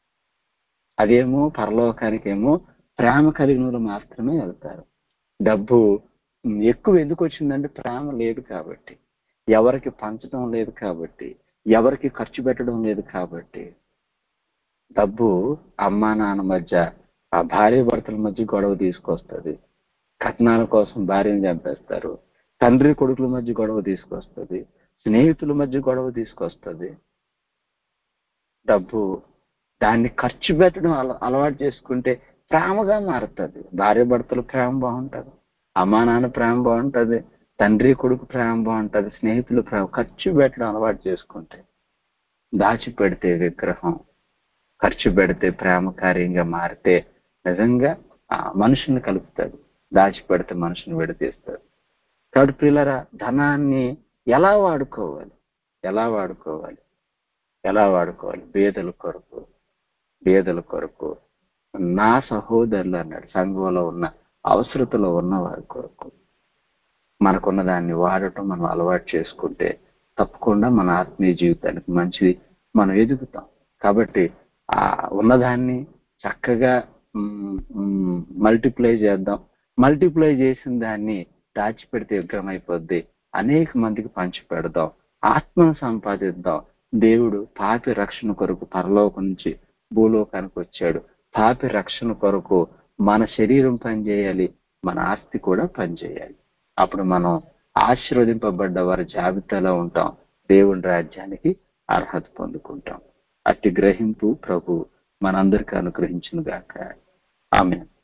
అదేమో పరలోకానికేమో ప్రేమ కలిగిన మాత్రమే వెళ్తారు. డబ్బు ఎక్కువ ఎందుకు వచ్చిందంటే ప్రేమ లేదు కాబట్టి, ఎవరికి పంచడం లేదు కాబట్టి, ఎవరికి ఖర్చు పెట్టడం లేదు కాబట్టి. డబ్బు అమ్మా నాన్న మధ్య, ఆ భార్య భర్తల మధ్య గొడవ తీసుకొస్తుంది. కట్నాల కోసం భార్యను చంపేస్తారు. తండ్రి కొడుకుల మధ్య గొడవ తీసుకొస్తుంది. స్నేహితుల మధ్య గొడవ తీసుకొస్తుంది. డబ్బు దాన్ని ఖర్చు పెట్టడం అలవాటు చేసుకుంటే ప్రేమగా మారుతుంది. భార్య భర్తలు ప్రేమ బాగుంటుంది, అమ్మా నాన్న ప్రేమ బాగుంటుంది, తండ్రి కొడుకు ప్రేమ బాగుంటుంది, స్నేహితులు ప్రేమ. ఖర్చు పెట్టడం అలవాటు చేసుకుంటే, దాచిపెడితే విగ్రహం, ఖర్చు పెడితే ప్రేమ కార్యంగా మారితే నిజంగా మనుషుల్ని కలుపుతాడు, దాచిపెడితే మనుషుని విడదీస్తాడు. కాబట్టి ప్రియులారా, ధనాన్ని ఎలా వాడుకోవాలి? పేదల కొరకు, నా సహోదరులు అన్నాడు, సంఘంలో ఉన్న అవసరతలో ఉన్న వారి కొరకు. మనకున్న దాన్ని వాడటం మనం అలవాటు చేసుకుంటే తప్పకుండా మన ఆత్మీయ జీవితానికి మంచిది, మనం ఎదుగుతాం. కాబట్టి ఆ ఉన్నదాన్ని చక్కగా మల్టిప్లై చేద్దాం. మల్టిప్లై చేసిన దాన్ని దాచిపెడితే విగ్రహం అయిపోద్ది. అనేక మందికి పంచి పెడదాం, ఆత్మను సంపాదిద్దాం, దేవుడు పాపి రక్షణ కొరకు పరలోకం నుంచి భూలోకానికి వచ్చాడు. పాపి రక్షణ కొరకు మన శరీరం పనిచేయాలి, మన ఆస్తి కూడా పనిచేయాలి. అప్పుడు మనం ఆశీర్వదింపబడ్డ వారి జాబితాలో ఉంటాం, దేవుని రాజ్యానికి అర్హత పొందుకుంటాం. అట్టి గ్రహింపు ప్రభు మనందరికీ అనుగ్రహించును గాక. ఆమేన్.